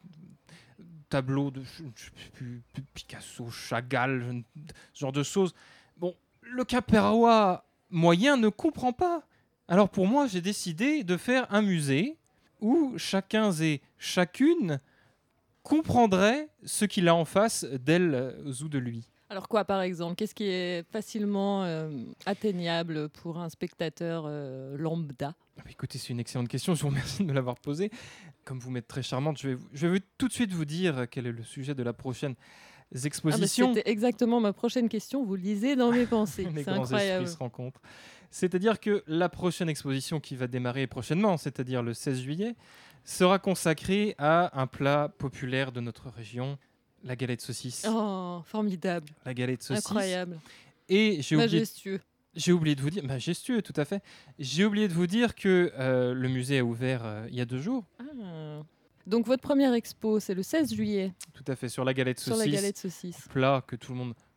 tableau de je- je sais plus, Picasso, Chagall, je ne- ce genre de choses. Bon, le Quimpérois moyen ne comprend pas. Alors pour moi, j'ai décidé de faire un musée où chacun et chacune comprendrait ce qu'il a en face d'elle ou de lui. Alors quoi, par exemple? Qu'est-ce qui est facilement euh, atteignable pour un spectateur euh, lambda? Ah bah écoutez, c'est une excellente question, je vous remercie de me l'avoir posée. Comme vous m'êtes très charmante, je vais, vous- je vais vous- tout de suite vous dire quel est le sujet de la prochaine Ah bah, exposition. c'était exactement ma prochaine question. Vous lisez dans mes pensées. Les C'est grands incroyable. esprits se rencontrent. C'est-à-dire que la prochaine exposition qui va démarrer prochainement, c'est-à-dire le seize juillet, sera consacrée à un plat populaire de notre région, la galette saucisse. Oh, formidable. La galette saucisse. Incroyable. Et j'ai oublié, Majestueux. j'ai oublié de vous dire, majestueux, tout à fait. J'ai oublié de vous dire que euh, le musée a ouvert euh, il y a deux jours, Ah. Donc votre première expo, c'est le seize juillet tout à fait, sur la galette sur saucisse. la galette saucisse. Plat que tout le monde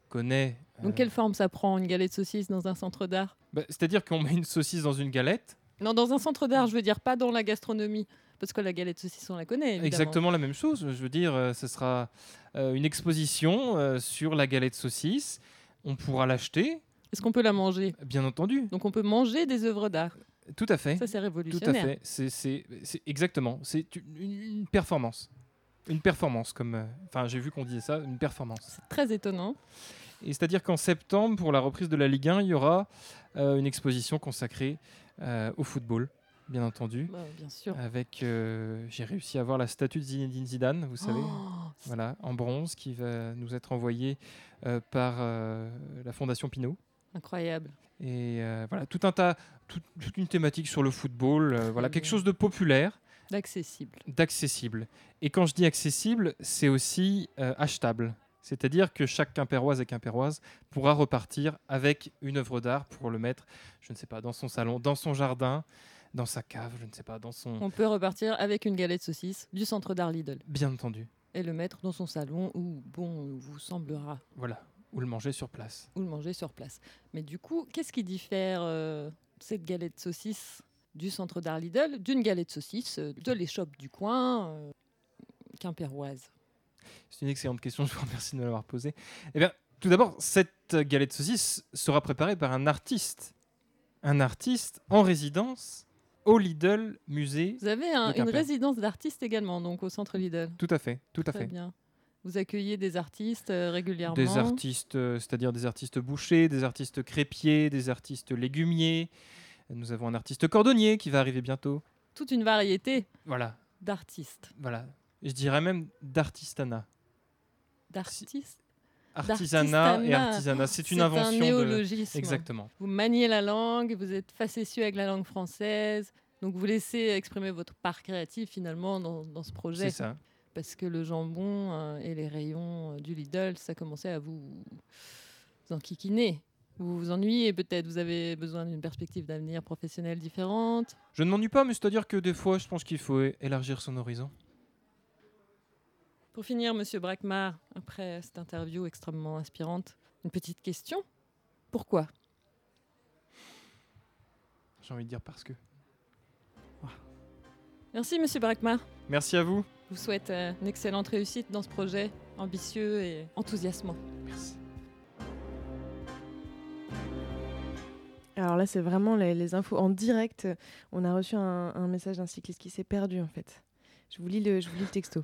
connaît. Donc euh, quelle forme ça prend, une galette saucisse dans un centre d'art? bah, c'est-à-dire qu'on met une saucisse dans une galette. Non, dans un centre d'art, je veux dire, pas dans la gastronomie. Parce que la galette saucisse, on la connaît, évidemment. Exactement la même chose. Je veux dire, euh, ce sera euh, une exposition euh, sur la galette saucisse. On pourra l'acheter, Est-ce qu'on peut la manger? bien entendu. Donc on peut manger des œuvres d'art. Tout à fait. Ça, c'est Tout à révolutionnaire. fait. C'est, c'est, c'est exactement. C'est une, une performance. Une performance, comme. euh, Enfin, j'ai vu qu'on disait ça, une performance. C'est très étonnant. Et c'est-à-dire qu'en septembre, pour la reprise de la Ligue un, il y aura euh, une exposition consacrée euh, au football, bien entendu. Bah, bien sûr. Avec, euh, j'ai réussi à avoir la statue de Zinedine Zidane, vous savez, Oh, voilà, en bronze, qui va nous être envoyée euh, par euh, la Fondation Pinault. incroyable. Et euh, voilà, tout un tas, tout- toute une thématique sur le football, euh, voilà, quelque bien. chose de populaire, D'accessible. d'accessible. Et quand je dis accessible, c'est aussi euh, achetable. C'est-à-dire que chaque Quimpéroise et Quimpéroise pourra repartir avec une œuvre d'art pour le mettre, je ne sais pas, dans son salon, dans son jardin, dans sa cave, je ne sais pas, dans son... On peut repartir avec une galette saucisse du centre d'art Lidl Bien entendu, et le mettre dans son salon où, bon, vous semblera, voilà, ou le manger sur place. ou le manger sur place. Mais du coup, qu'est-ce qui diffère euh, cette galette saucisse du centre d'art Lidl d'une galette saucisse euh, de l'échoppe du coin euh, quimpéroise? C'est une excellente question, je vous remercie de me l'avoir posée. Eh bien, tout d'abord, cette galette saucisse sera préparée par un artiste. Un artiste en résidence au Lidl Musée. Vous avez un- de une Quimper. résidence d'artistes également, donc au centre Lidl. Tout à fait, tout à Très fait. bien. Vous accueillez des artistes euh, régulièrement. Des artistes, euh, c'est-à-dire des artistes bouchers, des artistes crépiers, des artistes légumiers. Nous avons un artiste cordonnier qui va arriver bientôt. Toute une variété Voilà, d'artistes. voilà. Je dirais même d'artisanat. D'artistes. Artisanat et D'artisanat. artisanat, c'est une C'est invention un de... néologisme. Exactement. Vous maniez la langue, vous êtes facétieux avec la langue française, donc vous laissez exprimer votre part créative finalement dans, dans ce projet. C'est ça. Parce que le jambon euh, et les rayons euh, du Lidl, ça commençait à vous, vous enquiquiner. Vous vous ennuyez peut-être, vous avez besoin d'une perspective d'avenir professionnelle différente. Je ne m'ennuie pas, mais c'est-à-dire que des fois, je pense qu'il faut é- élargir son horizon. Pour finir, Monsieur Brackmar, après cette interview extrêmement inspirante, une petite question. Pourquoi? J'ai envie de dire parce que. Merci Monsieur Brackmar. Merci à vous. Je vous souhaite euh, une excellente réussite dans ce projet ambitieux et enthousiasmant. Merci. Alors là, c'est vraiment les, les infos en direct. On a reçu un, un message d'un cycliste qui s'est perdu, en fait. Je vous lis le, je vous lis le texto.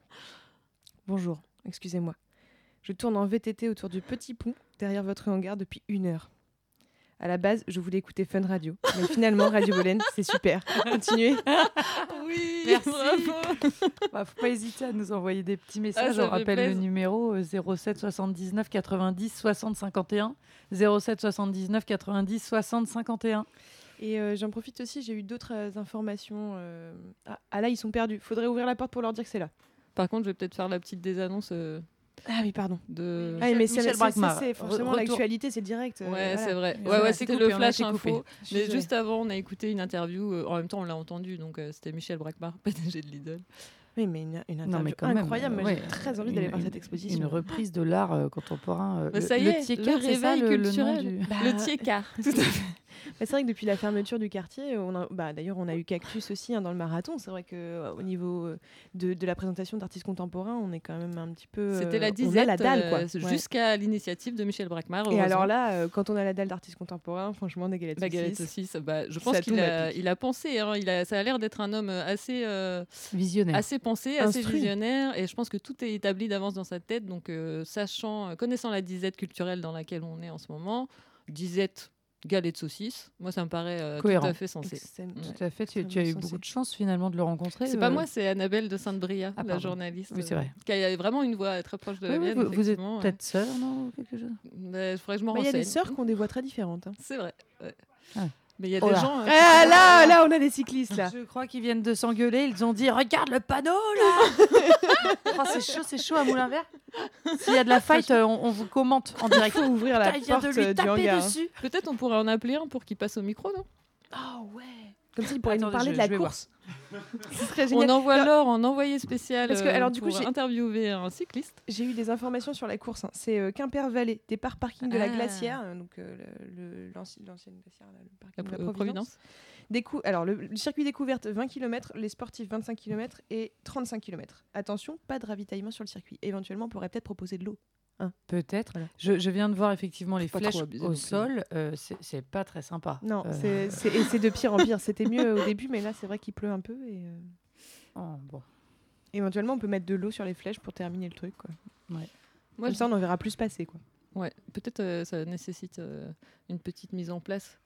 Bonjour, excusez-moi. Je tourne en V T T autour du petit pont, derrière votre hangar, depuis une heure. À la base, je voulais écouter Fun Radio. Mais finalement, Radio Bolène, c'est super. Continuez. Oui, Merci. bravo. Bah, faut pas hésiter à nous envoyer des petits messages. ça On fait rappelle le plaisir. numéro euh, zéro sept soixante-dix-neuf quatre-vingt-dix soixante cinquante et un. zéro sept soixante-dix-neuf quatre-vingt-dix soixante cinquante et un. Et euh, j'en profite aussi, j'ai eu d'autres euh, informations. euh, Ah, ah là, ils sont perdus. Faudrait ouvrir la porte pour leur dire que c'est là. Par contre, je vais peut-être faire la petite désannonce euh, Ah oui, pardon. de... Ah, mais c'est Michel c'est- Brackmar. c'est- c'est forcément Re- retour. l'actualité, c'est direct. euh, Ouais, voilà. c'est vrai. Ouais, Ouais, ouais, c'est c'était coupé, le on a flash été coupé. info. Je suis Mais désolée. juste avant, on a écouté une interview. euh, en même temps, on l'a entendu. Donc, euh, c'était Michel Brackmar, P D G de Lidl. Oui, mais une, une Non, interview mais quand même, incroyable. euh, Moi, ouais. j'ai très envie d'aller Une- voir cette une- exposition. Une reprise de l'art euh, contemporain. euh, Bah, le, ça y le est, Tiécar, le c'est ça réveil le, le nom culturel. du... Bah, Le Tiécar, tout à fait. Mais c'est vrai que depuis la fermeture du quartier, on a, bah, d'ailleurs, on a eu Cactus aussi hein, dans le marathon. C'est vrai que euh, au niveau euh, de, de la présentation d'artistes contemporains, on est quand même un petit peu. euh, C'était la on a disette la dalle, quoi. euh, Ouais. jusqu'à l'initiative de Michel Brackmar. Et heureusement. alors là, euh, quand on a la dalle d'artistes contemporains, franchement, des galettes La galette saucisses. saucisse, bah, je Ça pense qu'il tombe à a, pic. il a pensé. Hein, il a, ça a l'air d'être un homme assez, euh, Visionnaire. assez pensé, assez Instruit. visionnaire. Et je pense que tout est établi d'avance dans sa tête. Donc, euh, sachant, euh, connaissant la disette culturelle dans laquelle on est en ce moment, disette galette saucisse, moi, ça me paraît euh, tout Cohérent. à fait sensé. Extrême- Ouais. Tout à fait, tu, Extrêmement tu as eu sensé. beaucoup de chance finalement de le rencontrer. C'est euh, pas moi, c'est Annabelle de Sainte-Bria, Ah, la pardon. journaliste. Oui, c'est vrai. euh, Qui a vraiment une voix très proche de la Oui, oui, mienne. vous, vous êtes effectivement, ouais. peut-être sœur, non ou quelque chose. Mais il faudrait que je m'en Bah, Il y a renseigne. des sœurs qui ont des voix très différentes. hein. C'est vrai. ouais. Ah. Mais il y a Oh des là. gens. euh, Ah là, là, on a des cyclistes là. Je crois qu'ils viennent de s'engueuler. Ils ont dit regarde le panneau là. Oh, c'est chaud, c'est chaud à Moulin-Vert. S'il y a de la fight, euh, on, on vous commente en Il direct. faut ouvrir la Putain, il vient porte de lui euh, du taper hangar. hein. dessus. Peut-être on pourrait en appeler un pour qu'il passe au micro, non? Ah ouais. Comme s'il pourrait nous Attendez, parler je- de la je vais voir. course. Ce serait génial. On envoie Non, Laure en envoyé spécial Parce que, euh, alors, du coup, pour j'ai- interviewer un cycliste. J'ai eu des informations sur la course. hein. C'est euh, Quimper-Vallée, départ parking de la Ah. Glacière, euh, donc euh, le- le- l'ancien- l'ancienne glacière, là, le parking La de la Pro- Providence. Providence. Décou- Alors, le, le circuit découverte, vingt kilomètres, les sportifs, vingt-cinq kilomètres et trente-cinq kilomètres. Attention, pas de ravitaillement sur le circuit. Éventuellement, on pourrait peut-être proposer de l'eau. Peut-être. Voilà. Je, je viens de voir effectivement les Faut pas flèches trop abuser au non plus. sol. euh, c'est c'est pas très sympa. Non, Euh, c'est, c'est- et c'est de pire en pire. C'était mieux au début, mais là, c'est vrai qu'il pleut un peu. Et, euh, oh, bon. éventuellement, on peut mettre de l'eau sur les flèches pour terminer le truc. Quoi. Moi, Comme je- ça, on en verra plus passer. Quoi. Ouais, peut-être euh, ça nécessite euh, une petite mise en place.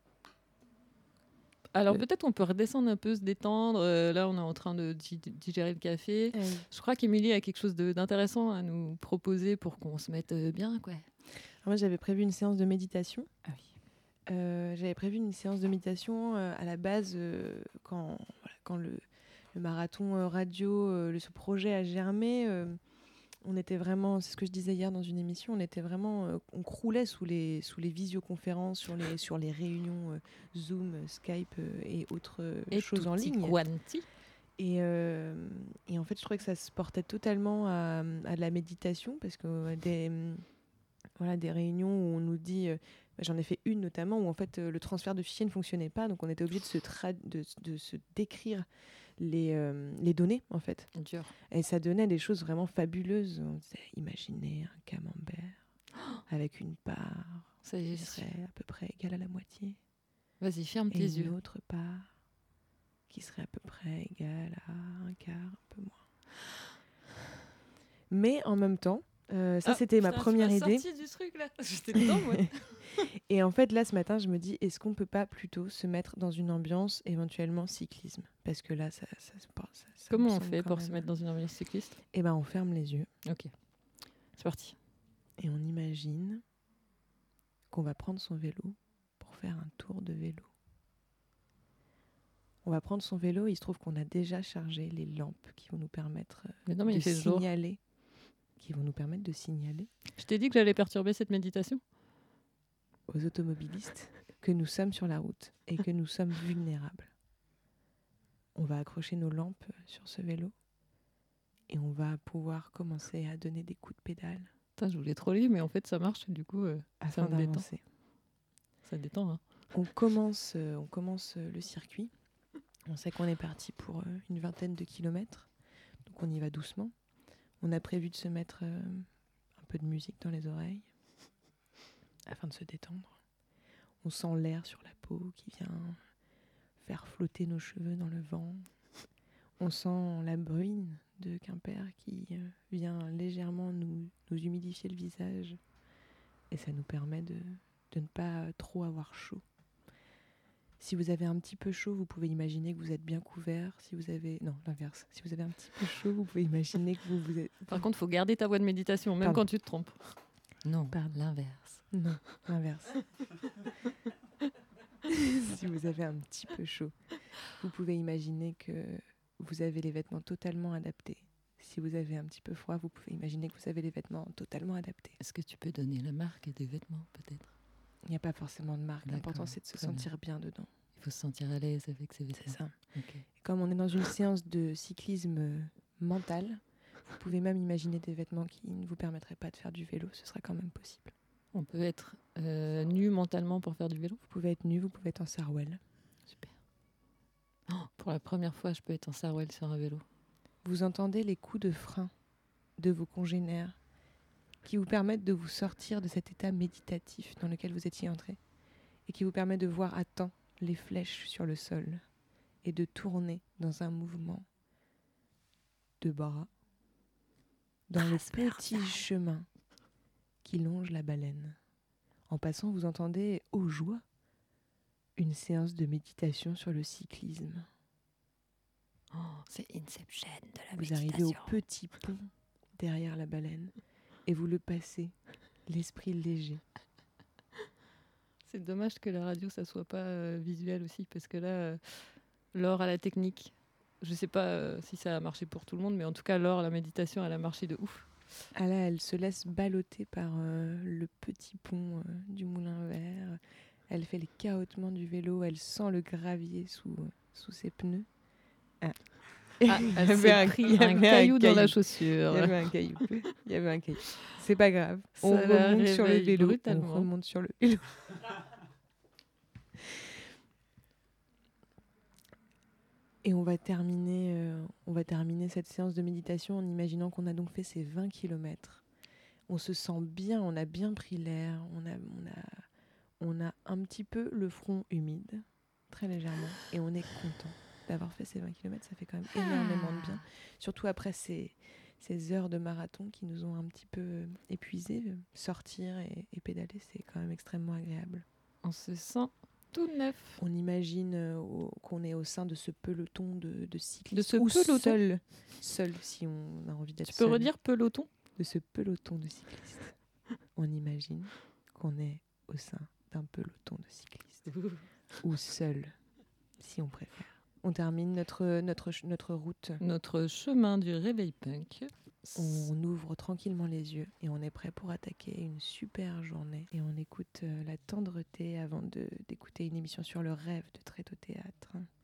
Alors Euh. peut-être on peut redescendre un peu, se détendre. Euh, là, on est en train de di- digérer le café. Je crois qu'Émilie a quelque chose de- d'intéressant à nous proposer pour qu'on se mette euh, bien, quoi. Alors, moi, j'avais prévu une séance de méditation. Ah oui. Euh, j'avais prévu une séance de méditation euh, à la base euh, quand, voilà, quand le, le marathon euh, radio, euh, le, ce projet a germé. euh, on était vraiment, c'est ce que je disais hier dans une émission, on était vraiment, euh, on croulait sous les, sous les visioconférences, sur les, sur les réunions euh, Zoom, euh, Skype euh, et autres euh, Et choses en tutti ligne. quanti. Et, euh, et en fait, je trouvais que ça se portait totalement à, à de la méditation parce que euh, des, hum, voilà, des réunions où on nous dit, euh, bah, j'en ai fait une notamment où en fait euh, le transfert de fichiers ne fonctionnait pas, donc on était obligé de se, tra- de, de se décrire les, euh, les données en fait. Dur. Et ça donnait des choses vraiment fabuleuses. On disait, imaginez un camembert avec une part Ça y qui est, serait à peu près égale à la moitié vas-y, ferme et tes une yeux. autre part qui serait à peu près égale à un quart, un peu moins. Mais en même temps, euh, ça Ah, c'était ma putain, tu première m'as idée. sorti du truc là. J'étais dedans, moi. Et en fait, là, ce matin, je me dis, est-ce qu'on peut pas plutôt se mettre dans une ambiance éventuellement cyclisme? Parce que là, ça, ça, se passe. ça- ça me Comment on semble fait quand pour même- se mettre dans une ambiance cycliste? Eh ben, on ferme les yeux Ok, c'est parti. et on imagine qu'on va prendre son vélo pour faire un tour de vélo. On va prendre son vélo, il se trouve qu'on a déjà chargé les lampes qui vont nous permettre euh, Mais non, mais de il fait jour. signaler, qui vont nous permettre de signaler Je t'ai dit que j'allais perturber cette méditation. aux automobilistes que nous sommes sur la route et que nous sommes vulnérables. On va accrocher nos lampes sur ce vélo et on va pouvoir commencer à donner des coups de pédale Putain, je voulais troller, mais en fait, ça marche. Du coup, euh, afin me détend. d'avancer. ça détend. Hein. On commence, euh, on commence euh, le circuit. On sait qu'on est parti pour euh, une vingtaine de kilomètres, donc on y va doucement. On a prévu de se mettre euh, un peu de musique dans les oreilles afin de se détendre. On sent l'air sur la peau qui vient faire flotter nos cheveux dans le vent. On sent la bruine de Quimper qui euh, vient légèrement nous, nous humidifier le visage et ça nous permet de, de ne pas trop avoir chaud. Si vous avez un petit peu chaud, vous pouvez imaginer que vous êtes bien couvert. Si vous avez... Non, l'inverse. Si vous avez un petit peu chaud, vous pouvez imaginer que vous vous êtes... Par contre, faut garder ta voix de méditation, même Pardon. quand tu te trompes. Non, Pardon. l'inverse. Non, l'inverse. Si vous avez un petit peu chaud, vous pouvez imaginer que vous avez les vêtements totalement adaptés. Si vous avez un petit peu froid, vous pouvez imaginer que vous avez les vêtements totalement adaptés. Est-ce que tu peux donner la marque des vêtements, peut-être? Il n'y a pas forcément de marque. L'important, D'accord, c'est de se très bien. sentir bien dedans. Il faut se sentir à l'aise avec ses C'est vêtements. ça. Ok. Et comme on est dans une séance de cyclisme euh, mental, vous pouvez même imaginer des vêtements qui ne vous permettraient pas de faire du vélo. Ce sera quand même possible. On peut être euh, nu mentalement pour faire du vélo? Vous pouvez être nu, vous pouvez être en sarouel. Super. Oh, pour la première fois, je peux être en sarouel sur un vélo. Vous entendez les coups de frein de vos congénères qui vous permettent de vous sortir de cet état méditatif dans lequel vous étiez entré et qui vous permet de voir à temps les flèches sur le sol et de tourner dans un mouvement de bras dans le petit chemin qui longe la baleine. En passant, vous entendez, ô joie, une séance de méditation sur le cyclisme. Oh, c'est Inception de la Vous arrivez au petit pont derrière la baleine et vous le passez, l'esprit léger. C'est dommage que la radio, ça soit pas euh, visuel aussi, parce que là, euh, Laure à la technique, je sais pas euh, si ça a marché pour tout le monde, mais en tout cas, Laure, la méditation, elle a marché de ouf. Ah là, elle se laisse balloter par euh, le petit pont euh, du Moulin Vert. Elle fait les cahotements du vélo, elle sent le gravier sous, sous ses pneus. Ah. Ah, Il y elle avait s'est un- pris il y un avait un caillou dans la caillou. chaussure. Il y avait un caillou. Il y avait un caillou. C'est pas grave. Ça On la remonte sur le réveille vélo. brutalement. On remonte sur le vélo. Et on va terminer, euh, on va terminer cette séance de méditation en imaginant qu'on a donc fait ces vingt kilomètres. On se sent bien, on a bien pris l'air, on a, on a, on a un petit peu le front humide, très légèrement, et on est content d'avoir fait ces vingt kilomètres. Ça fait quand même énormément de bien, surtout après ces, ces heures de marathon qui nous ont un petit peu épuisés. Sortir et, et pédaler, c'est quand même extrêmement agréable. On se sent tout neuf. On imagine euh, au- qu'on est au sein de ce peloton de, de cyclistes. De ce ou peloton seul, seul si on a envie d'être Tu peux seul. redire peloton? De ce peloton de cyclistes. On imagine qu'on est au sein d'un peloton de cyclistes. Ou seul, si on préfère. On termine notre, notre, ch- notre route. Notre chemin du réveil punk. On ouvre tranquillement les yeux et on est prêt pour attaquer une super journée. Et on écoute euh, la tendreté avant de, d'écouter une émission sur le rêve de Tréteau Théâtre.